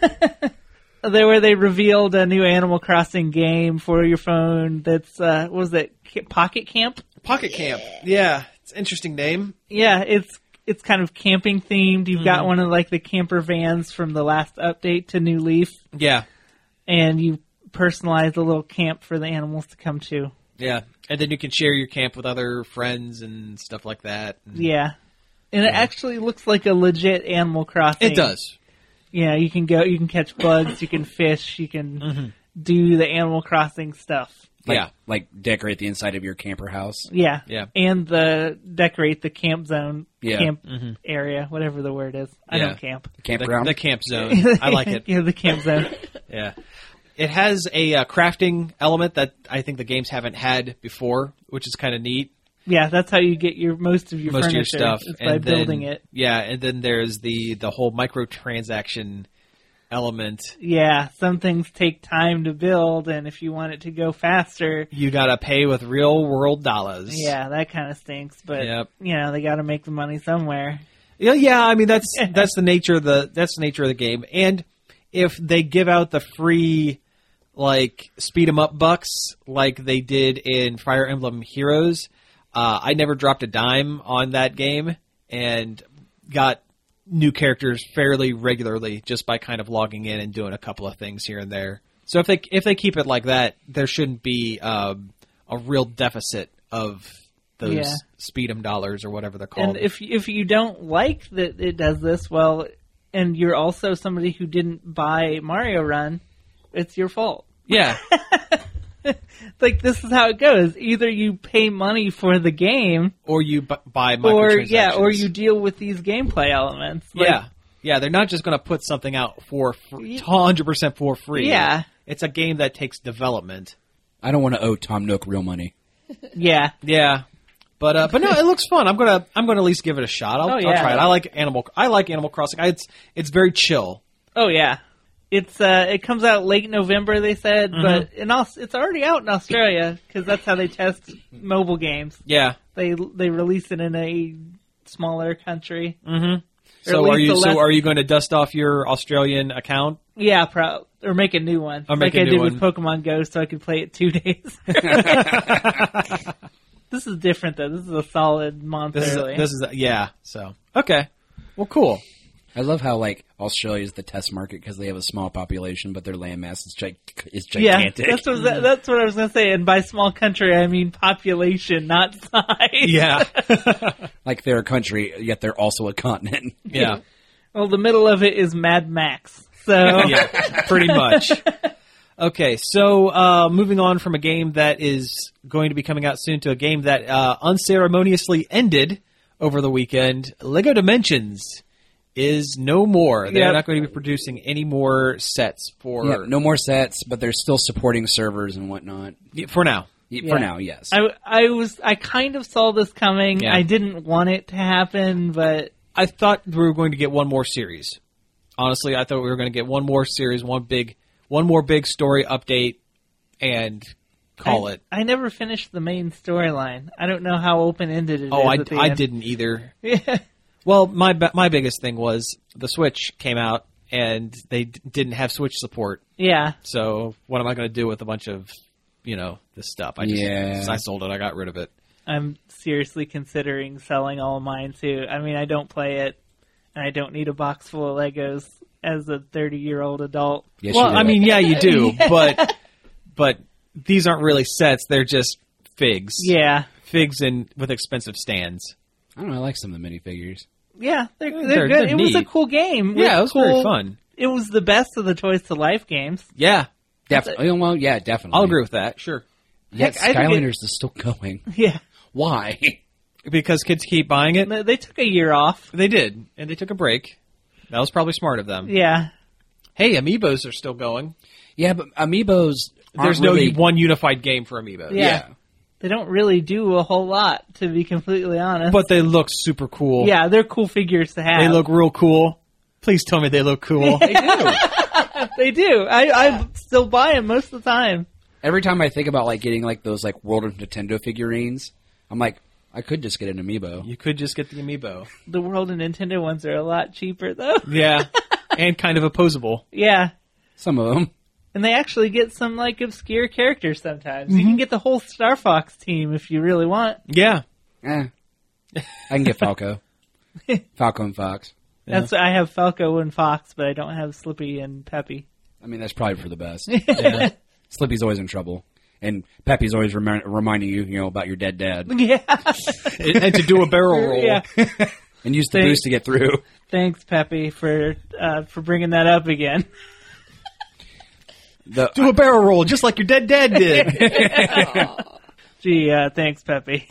B: They revealed a new Animal Crossing game for your phone that's, what was it, Pocket Camp?
C: Pocket Camp. Yeah. It's an interesting name.
B: Yeah, it's kind of camping themed. You've got one of like the camper vans from the last update to New Leaf,
C: Yeah.
B: and you personalize a little camp for the animals to come to.
C: Yeah. And then you can share your camp with other friends and stuff like that.
B: Yeah. And it actually looks like a legit Animal Crossing.
C: It does.
B: Yeah, you can catch bugs, you can fish, you can do the Animal Crossing stuff.
D: Like decorate the inside of your camper house.
B: Yeah.
C: Yeah.
B: And decorate the camp zone,
D: Yeah.
B: camp area, whatever the word is. I
C: Yeah.
B: don't camp.
D: Campground.
C: The camp zone. I like it.
B: Yeah, the camp zone.
C: Yeah. It has a crafting element that I think the games haven't had before, which is kind of neat.
B: Yeah, that's how you get most of your
C: Most of
B: furniture.
C: your stuff.
B: Is by
C: And then-
B: building it.
C: Yeah, and then there's the whole microtransaction element.
B: Yeah, some things take time to build, and if you want it to go faster,
C: You gotta pay with real world dollars.
B: yeah, that kind of stinks. But
C: Yep.
B: they got to make the money somewhere.
C: Yeah. I mean, that's the nature of the game. And if they give out the free speed 'em up bucks like they did in Fire Emblem Heroes, I never dropped a dime on that game and got new characters fairly regularly just by kind of logging in and doing a couple of things here and there. So if they keep it like that, there shouldn't be a real deficit of those speed 'em dollars or whatever they're called.
B: And if you don't like that it does this, well, and you're also somebody who didn't buy Mario Run, it's your fault.
C: Yeah.
B: This is how it goes. Either you pay money for the game,
C: Or you buy
B: or
C: microtransactions.
B: or you deal with these gameplay elements.
C: Yeah, they're not just going to put something out for 100% for free.
B: Yeah.
C: It's a game that takes development.
D: I don't want to owe Tom Nook real money.
B: Yeah.
C: Yeah. But no, it looks fun. I'm gonna at least give it a shot. I'll try it. I like Animal Crossing. It's very chill.
B: Oh yeah. It comes out late November, they said, but it's already out in Australia because that's how they test mobile games.
C: Yeah.
B: They release it in a smaller country.
C: Mm-hmm.
B: Or at least
C: Are you going to dust off your Australian account?
B: Yeah, or make a new one,
C: Or make
B: like
C: a
B: I
C: new
B: did
C: one.
B: with Pokemon Go, so I could play it 2 days. This is different though. This is a solid month early.
C: So okay, well, cool.
D: I love how Australia is the test market because they have a small population, but their landmass is
B: Yeah,
D: gigantic.
B: that's what I was going to say. And by small country, I mean population, not size.
C: Yeah,
D: Like they're a country, yet they're also a continent.
C: yeah,
B: Well, the middle of it is Mad Max. So
C: yeah, pretty much. Okay, so moving on from a game that is going to be coming out soon to a game that unceremoniously ended over the weekend, LEGO Dimensions is no more. They're not going to be producing any more sets for
D: No more sets, but they're still supporting servers and whatnot.
C: for now.
D: For now, yes.
B: I kind of saw this coming.
C: Yeah.
B: I didn't want it to happen, but
C: I thought we were going to get one more series. Honestly, I thought we were going to get one more series, one more big story update, and call it.
B: I never finished the main storyline. I don't know how open-ended it is.
C: Oh,
B: at the
C: I
B: end.
C: didn't either.
B: Yeah.
C: Well, my biggest thing was the Switch came out and they didn't have Switch support.
B: Yeah.
C: So what am I going to do with a bunch of, this stuff? I sold it. I got rid of it.
B: I'm seriously considering selling all of mine too. I mean, I don't play it, and I don't need a box full of Legos as a 30-year-old adult.
D: Yes,
C: Well,
D: you do.
C: I mean, yeah, you do, but these aren't really sets. They're just figs.
B: Yeah.
C: Figs with expensive stands.
D: I don't know. I like some of the minifigures.
B: Yeah, they're
C: They're
B: good. It was a
C: neat.
B: cool game.
C: Yeah, it was
B: cool.
C: very fun.
B: It was the best of the Toys to Life games.
C: Yeah,
D: Definitely. Well, yeah, definitely.
C: I'll agree with that. Sure.
D: Yet
B: Heck, I think
D: Skylanders is still going.
B: Yeah.
D: Why?
C: Because kids keep buying it.
B: They took a year off.
C: They did, and they took a break. That was probably smart of them.
B: Yeah.
C: Hey, Amiibos are still going.
D: Yeah, but Amiibos.
C: There's no one unified game for Amiibos.
B: Yeah. They don't really do a whole lot, to be completely honest.
C: But they look super cool.
B: yeah, they're cool figures to have.
C: They look real cool. Please tell me they look cool.
D: They do.
B: They do. I still buy them most of the time.
D: Every time I think about getting those World of Nintendo figurines, I'm like, I could just get an Amiibo.
C: You could just get the Amiibo.
B: The World and Nintendo ones are a lot cheaper, though.
C: Yeah, and kind of opposable.
B: Yeah.
D: Some of them.
B: And they actually get some, obscure characters sometimes. You can get the whole Star Fox team if you really want.
C: Yeah.
D: I can get Falco. Falco and Fox.
B: I have Falco and Fox, but I don't have Slippy and Peppy.
D: I mean, that's probably for the best.
C: Yeah.
D: Slippy's always in trouble. And Peppy's always reminding you, about your dead dad.
B: Yeah.
C: And to do a barrel roll.
B: Yeah.
D: And use the boost to get through.
B: Thanks, Peppy, for bringing that up again.
C: Do a barrel roll, just like your dead dad did.
B: Gee, thanks, Peppy.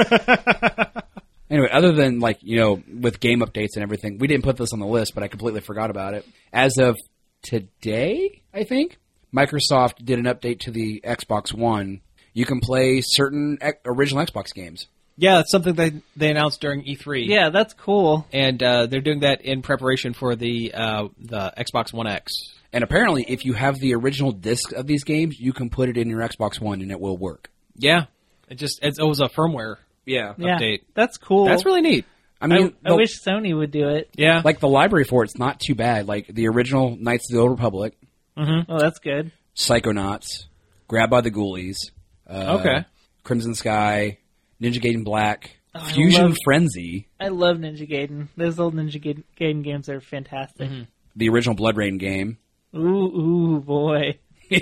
D: Anyway, other than with game updates and everything, we didn't put this on the list, but I completely forgot about it. As of today, I think, Microsoft did an update to the Xbox One. You can play certain original Xbox games.
C: Yeah, it's something they announced during E3.
B: Yeah, that's cool.
C: And they're doing that in preparation for the Xbox One X.
D: And apparently, if you have the original disc of these games, you can put it in your Xbox One and it will work.
C: Yeah, it was a firmware update.
B: That's cool.
C: That's really neat.
D: I mean,
B: I wish Sony would do it.
C: Yeah,
D: like the library for it's not too bad. Like the original Knights of the Old Republic,
B: Oh, that's good.
D: Psychonauts, Grabbed by the Ghoulies,
C: okay,
D: Crimson Sky, Ninja Gaiden Black,
B: I
D: Fusion
B: love-
D: Frenzy,
B: I love Ninja Gaiden. Those old Ninja Gaiden games are fantastic.
D: the original Blood Rain game.
B: Ooh, boy.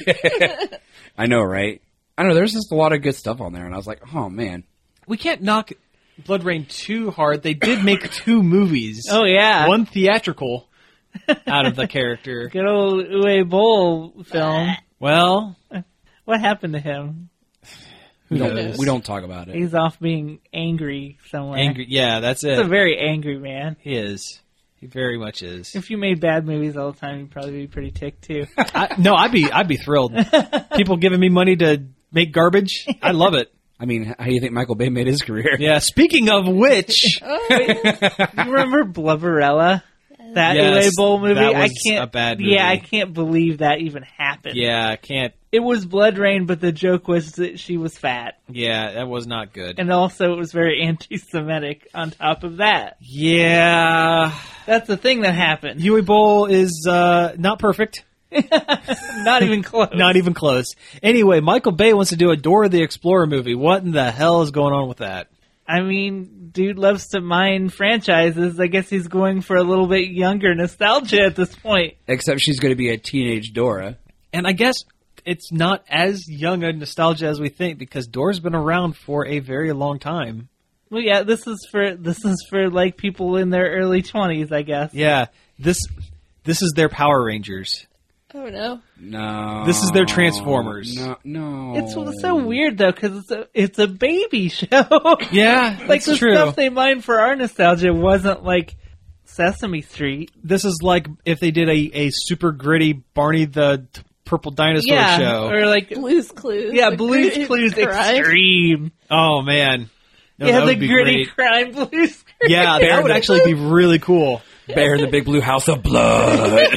D: I know, right? I know. There's just a lot of good stuff on there, and I was like, oh man.
C: we can't knock Blood Rain too hard. They did make 2 movies.
B: Oh, yeah.
C: One theatrical out of the character.
B: Good old Uwe Boll film.
C: Well,
B: What happened to him?
D: We
C: knows?
D: don't talk about it.
B: He's off being angry somewhere.
C: angry. Yeah, that's
B: He's a
C: it.
B: very angry man.
C: He is. He very much is.
B: If you made bad movies all the time, you'd probably be pretty ticked too.
C: I'd be thrilled. People giving me money to make garbage. I love it.
D: I mean, how do you think Michael Bay made his career?
C: Yeah. Speaking of which,
B: You remember Blubberella? That
C: Yes,
B: Uwe Boll movie?
C: that
B: I
C: was
B: can't.
C: a bad movie.
B: Yeah, I can't believe that even happened.
C: yeah, I can't.
B: It was Blood Rain, but the joke was that she was fat.
C: Yeah, that was not good.
B: And also it was very anti-Semitic on top of that.
C: Yeah,
B: That's the thing that happened.
C: Huey Bowl is not perfect.
B: Not even close.
C: Not even close. Anyway, Michael Bay wants to do a Dora the Explorer movie. What in the hell is going on with that?
B: I mean, dude loves to mine franchises. I guess he's going for a little bit younger nostalgia at this point.
D: Except she's going to be a teenage Dora.
C: And I guess it's not as young a nostalgia as we think because Dora's been around for a very long time.
B: Well, yeah, this is for like people in their early 20s, I guess.
C: Yeah, this is their Power Rangers.
E: Oh no.
D: No.
C: This is their Transformers.
D: No.
B: It's so weird though because it's a baby show.
C: Yeah,
B: Like
C: that's
B: the
C: true.
B: stuff they mined for our nostalgia wasn't like Sesame Street.
C: This is like if they did a super gritty Barney the Purple Dinosaur show.
B: or like
E: Blue's Clues.
B: yeah,
E: The
B: Blue's
E: gritty
B: Clues
E: crime.
B: Extreme.
C: Oh man, no,
B: Yeah,
C: that
B: the
C: would be
B: gritty
C: great.
B: crime Blues Clues.
C: Yeah, that would actually be really cool.
D: Bear in the Big Blue House of Blood.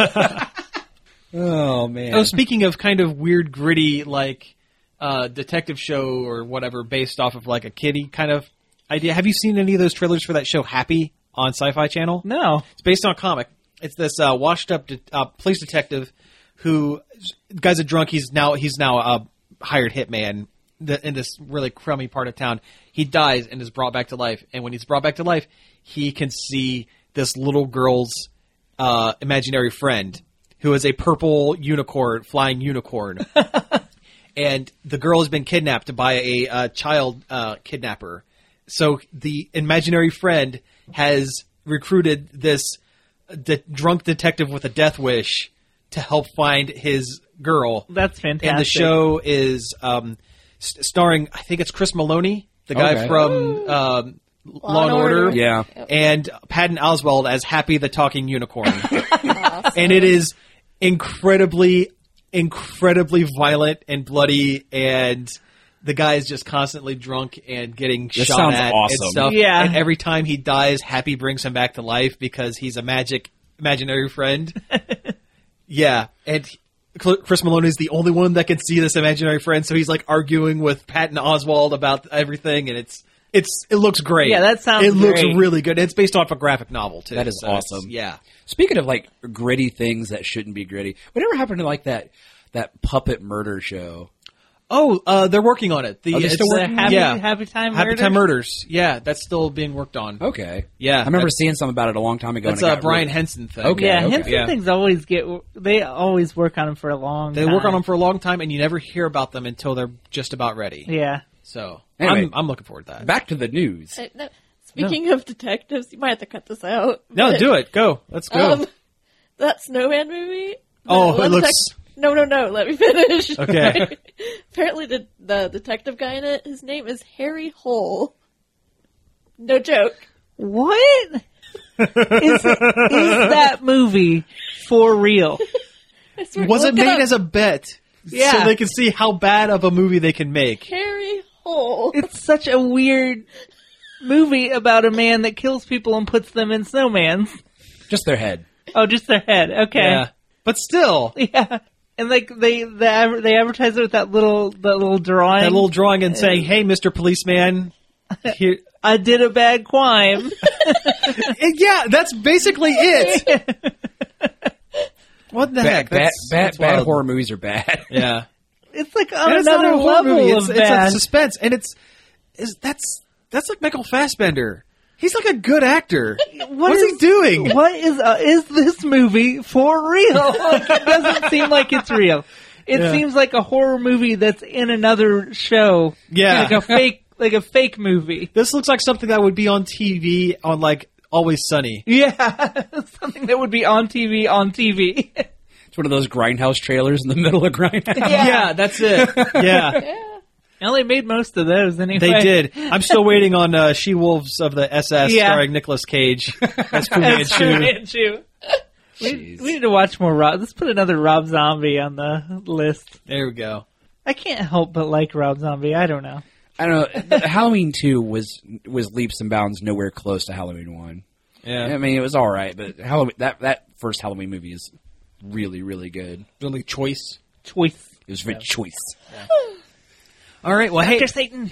D: Oh, man.
C: Oh, speaking of kind of weird, gritty, like detective show or whatever, based off of like a kiddie kind of idea. Have you seen any of those trailers for that show, Happy, on Sci-Fi Channel?
B: No.
C: It's based on a comic. It's this washed-up police detective who, the guy's a drunk. He's now a hired hitman in this really crummy part of town. He dies and is brought back to life. And when he's brought back to life, he can see this little girl's imaginary friend, who is a purple unicorn, flying unicorn. And the girl has been kidnapped by a child kidnapper. So the imaginary friend has recruited this drunk detective with a death wish to help find his girl.
B: That's fantastic.
C: And the show is starring, I think it's Chris Maloney, the guy
D: Okay.
C: from Law and Order.
D: Yeah.
C: And Patton Oswalt as Happy the Talking Unicorn. And it is incredibly violent and bloody, and the guy is just constantly drunk and getting
D: This
C: shot
D: sounds
C: at
D: awesome.
C: and stuff.
B: Yeah.
C: And every time he dies, Happy brings him back to life because he's a magic imaginary friend. Yeah. And Chris Maloney is the only one that can see this imaginary friend, so he's like arguing with Patton Oswalt about everything, and it looks great.
B: Yeah, that sounds
C: It looks
B: great.
C: really good. It's based off a graphic novel too.
D: That is
C: so it's-
D: awesome.
C: Yeah.
D: Speaking of like gritty things that shouldn't be gritty, whatever happened to like that puppet murder show?
C: Oh, they're working on it.
D: Are they still
B: The
D: working?
B: Happy
C: Yeah.
B: Time Murders?
C: Happy Time Murders. Yeah, that's still being worked on.
D: Okay.
C: Yeah,
D: I remember
C: that's-
D: seeing something about it a long time ago.
C: That's
D: and it
C: a
D: got
C: Brian
D: really-
C: Henson thing.
D: Okay.
B: Yeah, Henson
C: Yeah.
B: things they always work on them for a long
C: They
B: time.
C: work on them for a long time, and you never hear about them until they're just about ready.
B: Yeah.
C: So
D: Anyway.
C: I'm looking forward to that.
D: Back to the news.
E: No, speaking of detectives, you might have to cut this out.
C: No,
E: but,
C: do it. Go. Let's go.
E: That Snowman movie.
C: Oh,
E: the
C: it
E: one
C: looks
E: No, let me finish.
C: Okay.
E: Apparently the detective guy in it, his name is Harry Hole. No joke.
B: What? Is that movie for real?
E: I swear,
C: Was it
E: look
C: made
E: up.
C: as a bet?
B: Yeah.
C: So they can see how bad of a movie they can make.
E: Harry Hole?
B: It's such a weird movie about a man that kills people and puts them in snowmans.
D: Just their head.
B: Oh, just their head. Okay.
C: Yeah. But still,
B: Yeah. And like they advertise it with that little drawing.
C: that little drawing and saying, "Hey, Mr. Policeman, here."
B: I did a bad crime.
C: Yeah, that's basically it. What the heck?
D: Bad
C: That's wild.
D: horror movies are bad.
C: Yeah.
B: It's like on
C: And it's not
B: another
C: a horror
B: level
C: movie.
B: of
C: It's
B: bad.
C: a suspense, and that's like Michael Fassbender. He's like a good actor. What's he doing?
B: What is this movie for real? Like, it doesn't seem like it's real. It
C: Yeah.
B: seems like a horror movie that's in another show.
C: Yeah.
B: like a fake movie.
C: This looks like something that would be on TV on like Always Sunny.
B: Yeah, something that would be on TV on TV.
D: It's one of those Grindhouse trailers in the middle of Grindhouse.
C: Yeah, that's it. Yeah.
E: Yeah.
B: Well, they made most of those anyway.
C: They did. I'm still waiting on She-Wolves of the SS
B: Yeah.
C: starring Nicolas Cage as Fu
B: That's Fu
C: Manchu.
B: Manchu. We need to watch more Rob. Let's put another Rob Zombie on the list.
C: There we go.
B: I can't help but like Rob Zombie. I don't know.
D: I don't know. Halloween 2 was leaps and bounds nowhere close to Halloween 1.
C: Yeah.
D: I mean, it was all right, but Halloween that first Halloween movie is really, really good.
C: Really choice.
B: Choice.
D: It was very choice.
C: All right. Well, hey.
B: Dr. Satan.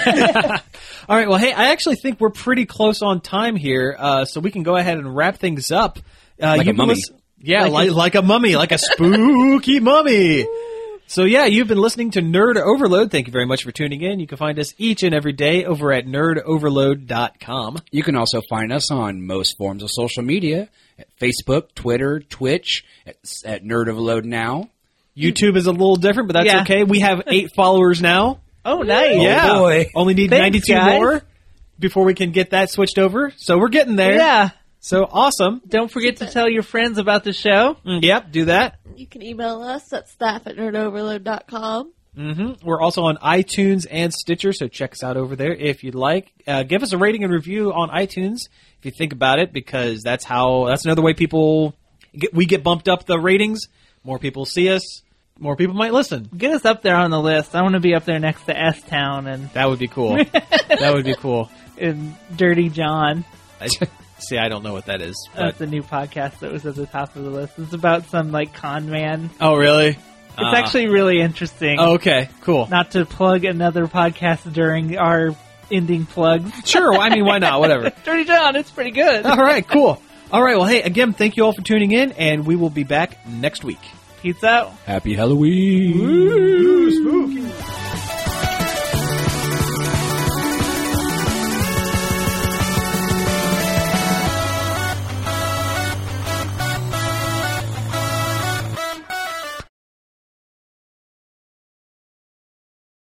C: All right. Well, hey. I actually think we're pretty close on time here, so we can go ahead and wrap things up.
D: Like a
C: you've been
D: mummy.
C: Yeah, like a mummy, like a spooky mummy. So yeah, you've been listening to Nerd Overload. Thank you very much for tuning in. You can find us each and every day over at nerdoverload.com.
D: You can also find us on most forms of social media at Facebook, Twitter, Twitch, at Nerd Overload Now.
C: YouTube is a little different, but that's
B: Yeah.
C: okay. We have 8 followers now.
B: Oh, nice.
C: Yeah.
D: boy.
C: Only need
B: Thanks,
C: 92
B: guys.
C: more before we can get that switched over. So we're getting there.
B: Yeah.
C: So awesome.
B: Don't forget to tell your friends about the show.
C: Yep, do that.
E: You can email us at staff@nerdoverload.com.
C: We're also on iTunes and Stitcher, so check us out over there if you'd like. Give us a rating and review on iTunes if you think about it, because that's another way we get bumped up the ratings. More people see us, more people might listen.
B: Get us up there on the list. I want to be up there next to S-Town and
C: That would be cool. That would be cool.
B: Dirty John.
C: See, I don't know what that is.
B: That's a new podcast that was at the top of the list. It's about some like con man.
C: Oh, really?
B: It's actually really interesting.
C: Oh, okay, cool.
B: Not to plug another podcast during our ending plugs.
C: Sure, I mean, why not? Whatever.
B: Dirty John, it's pretty good.
C: All right, cool. All right, well, hey, again, thank you all for tuning in, and we will be back next week.
B: Peace out.
D: Happy Halloween.
C: Ooh, spooky.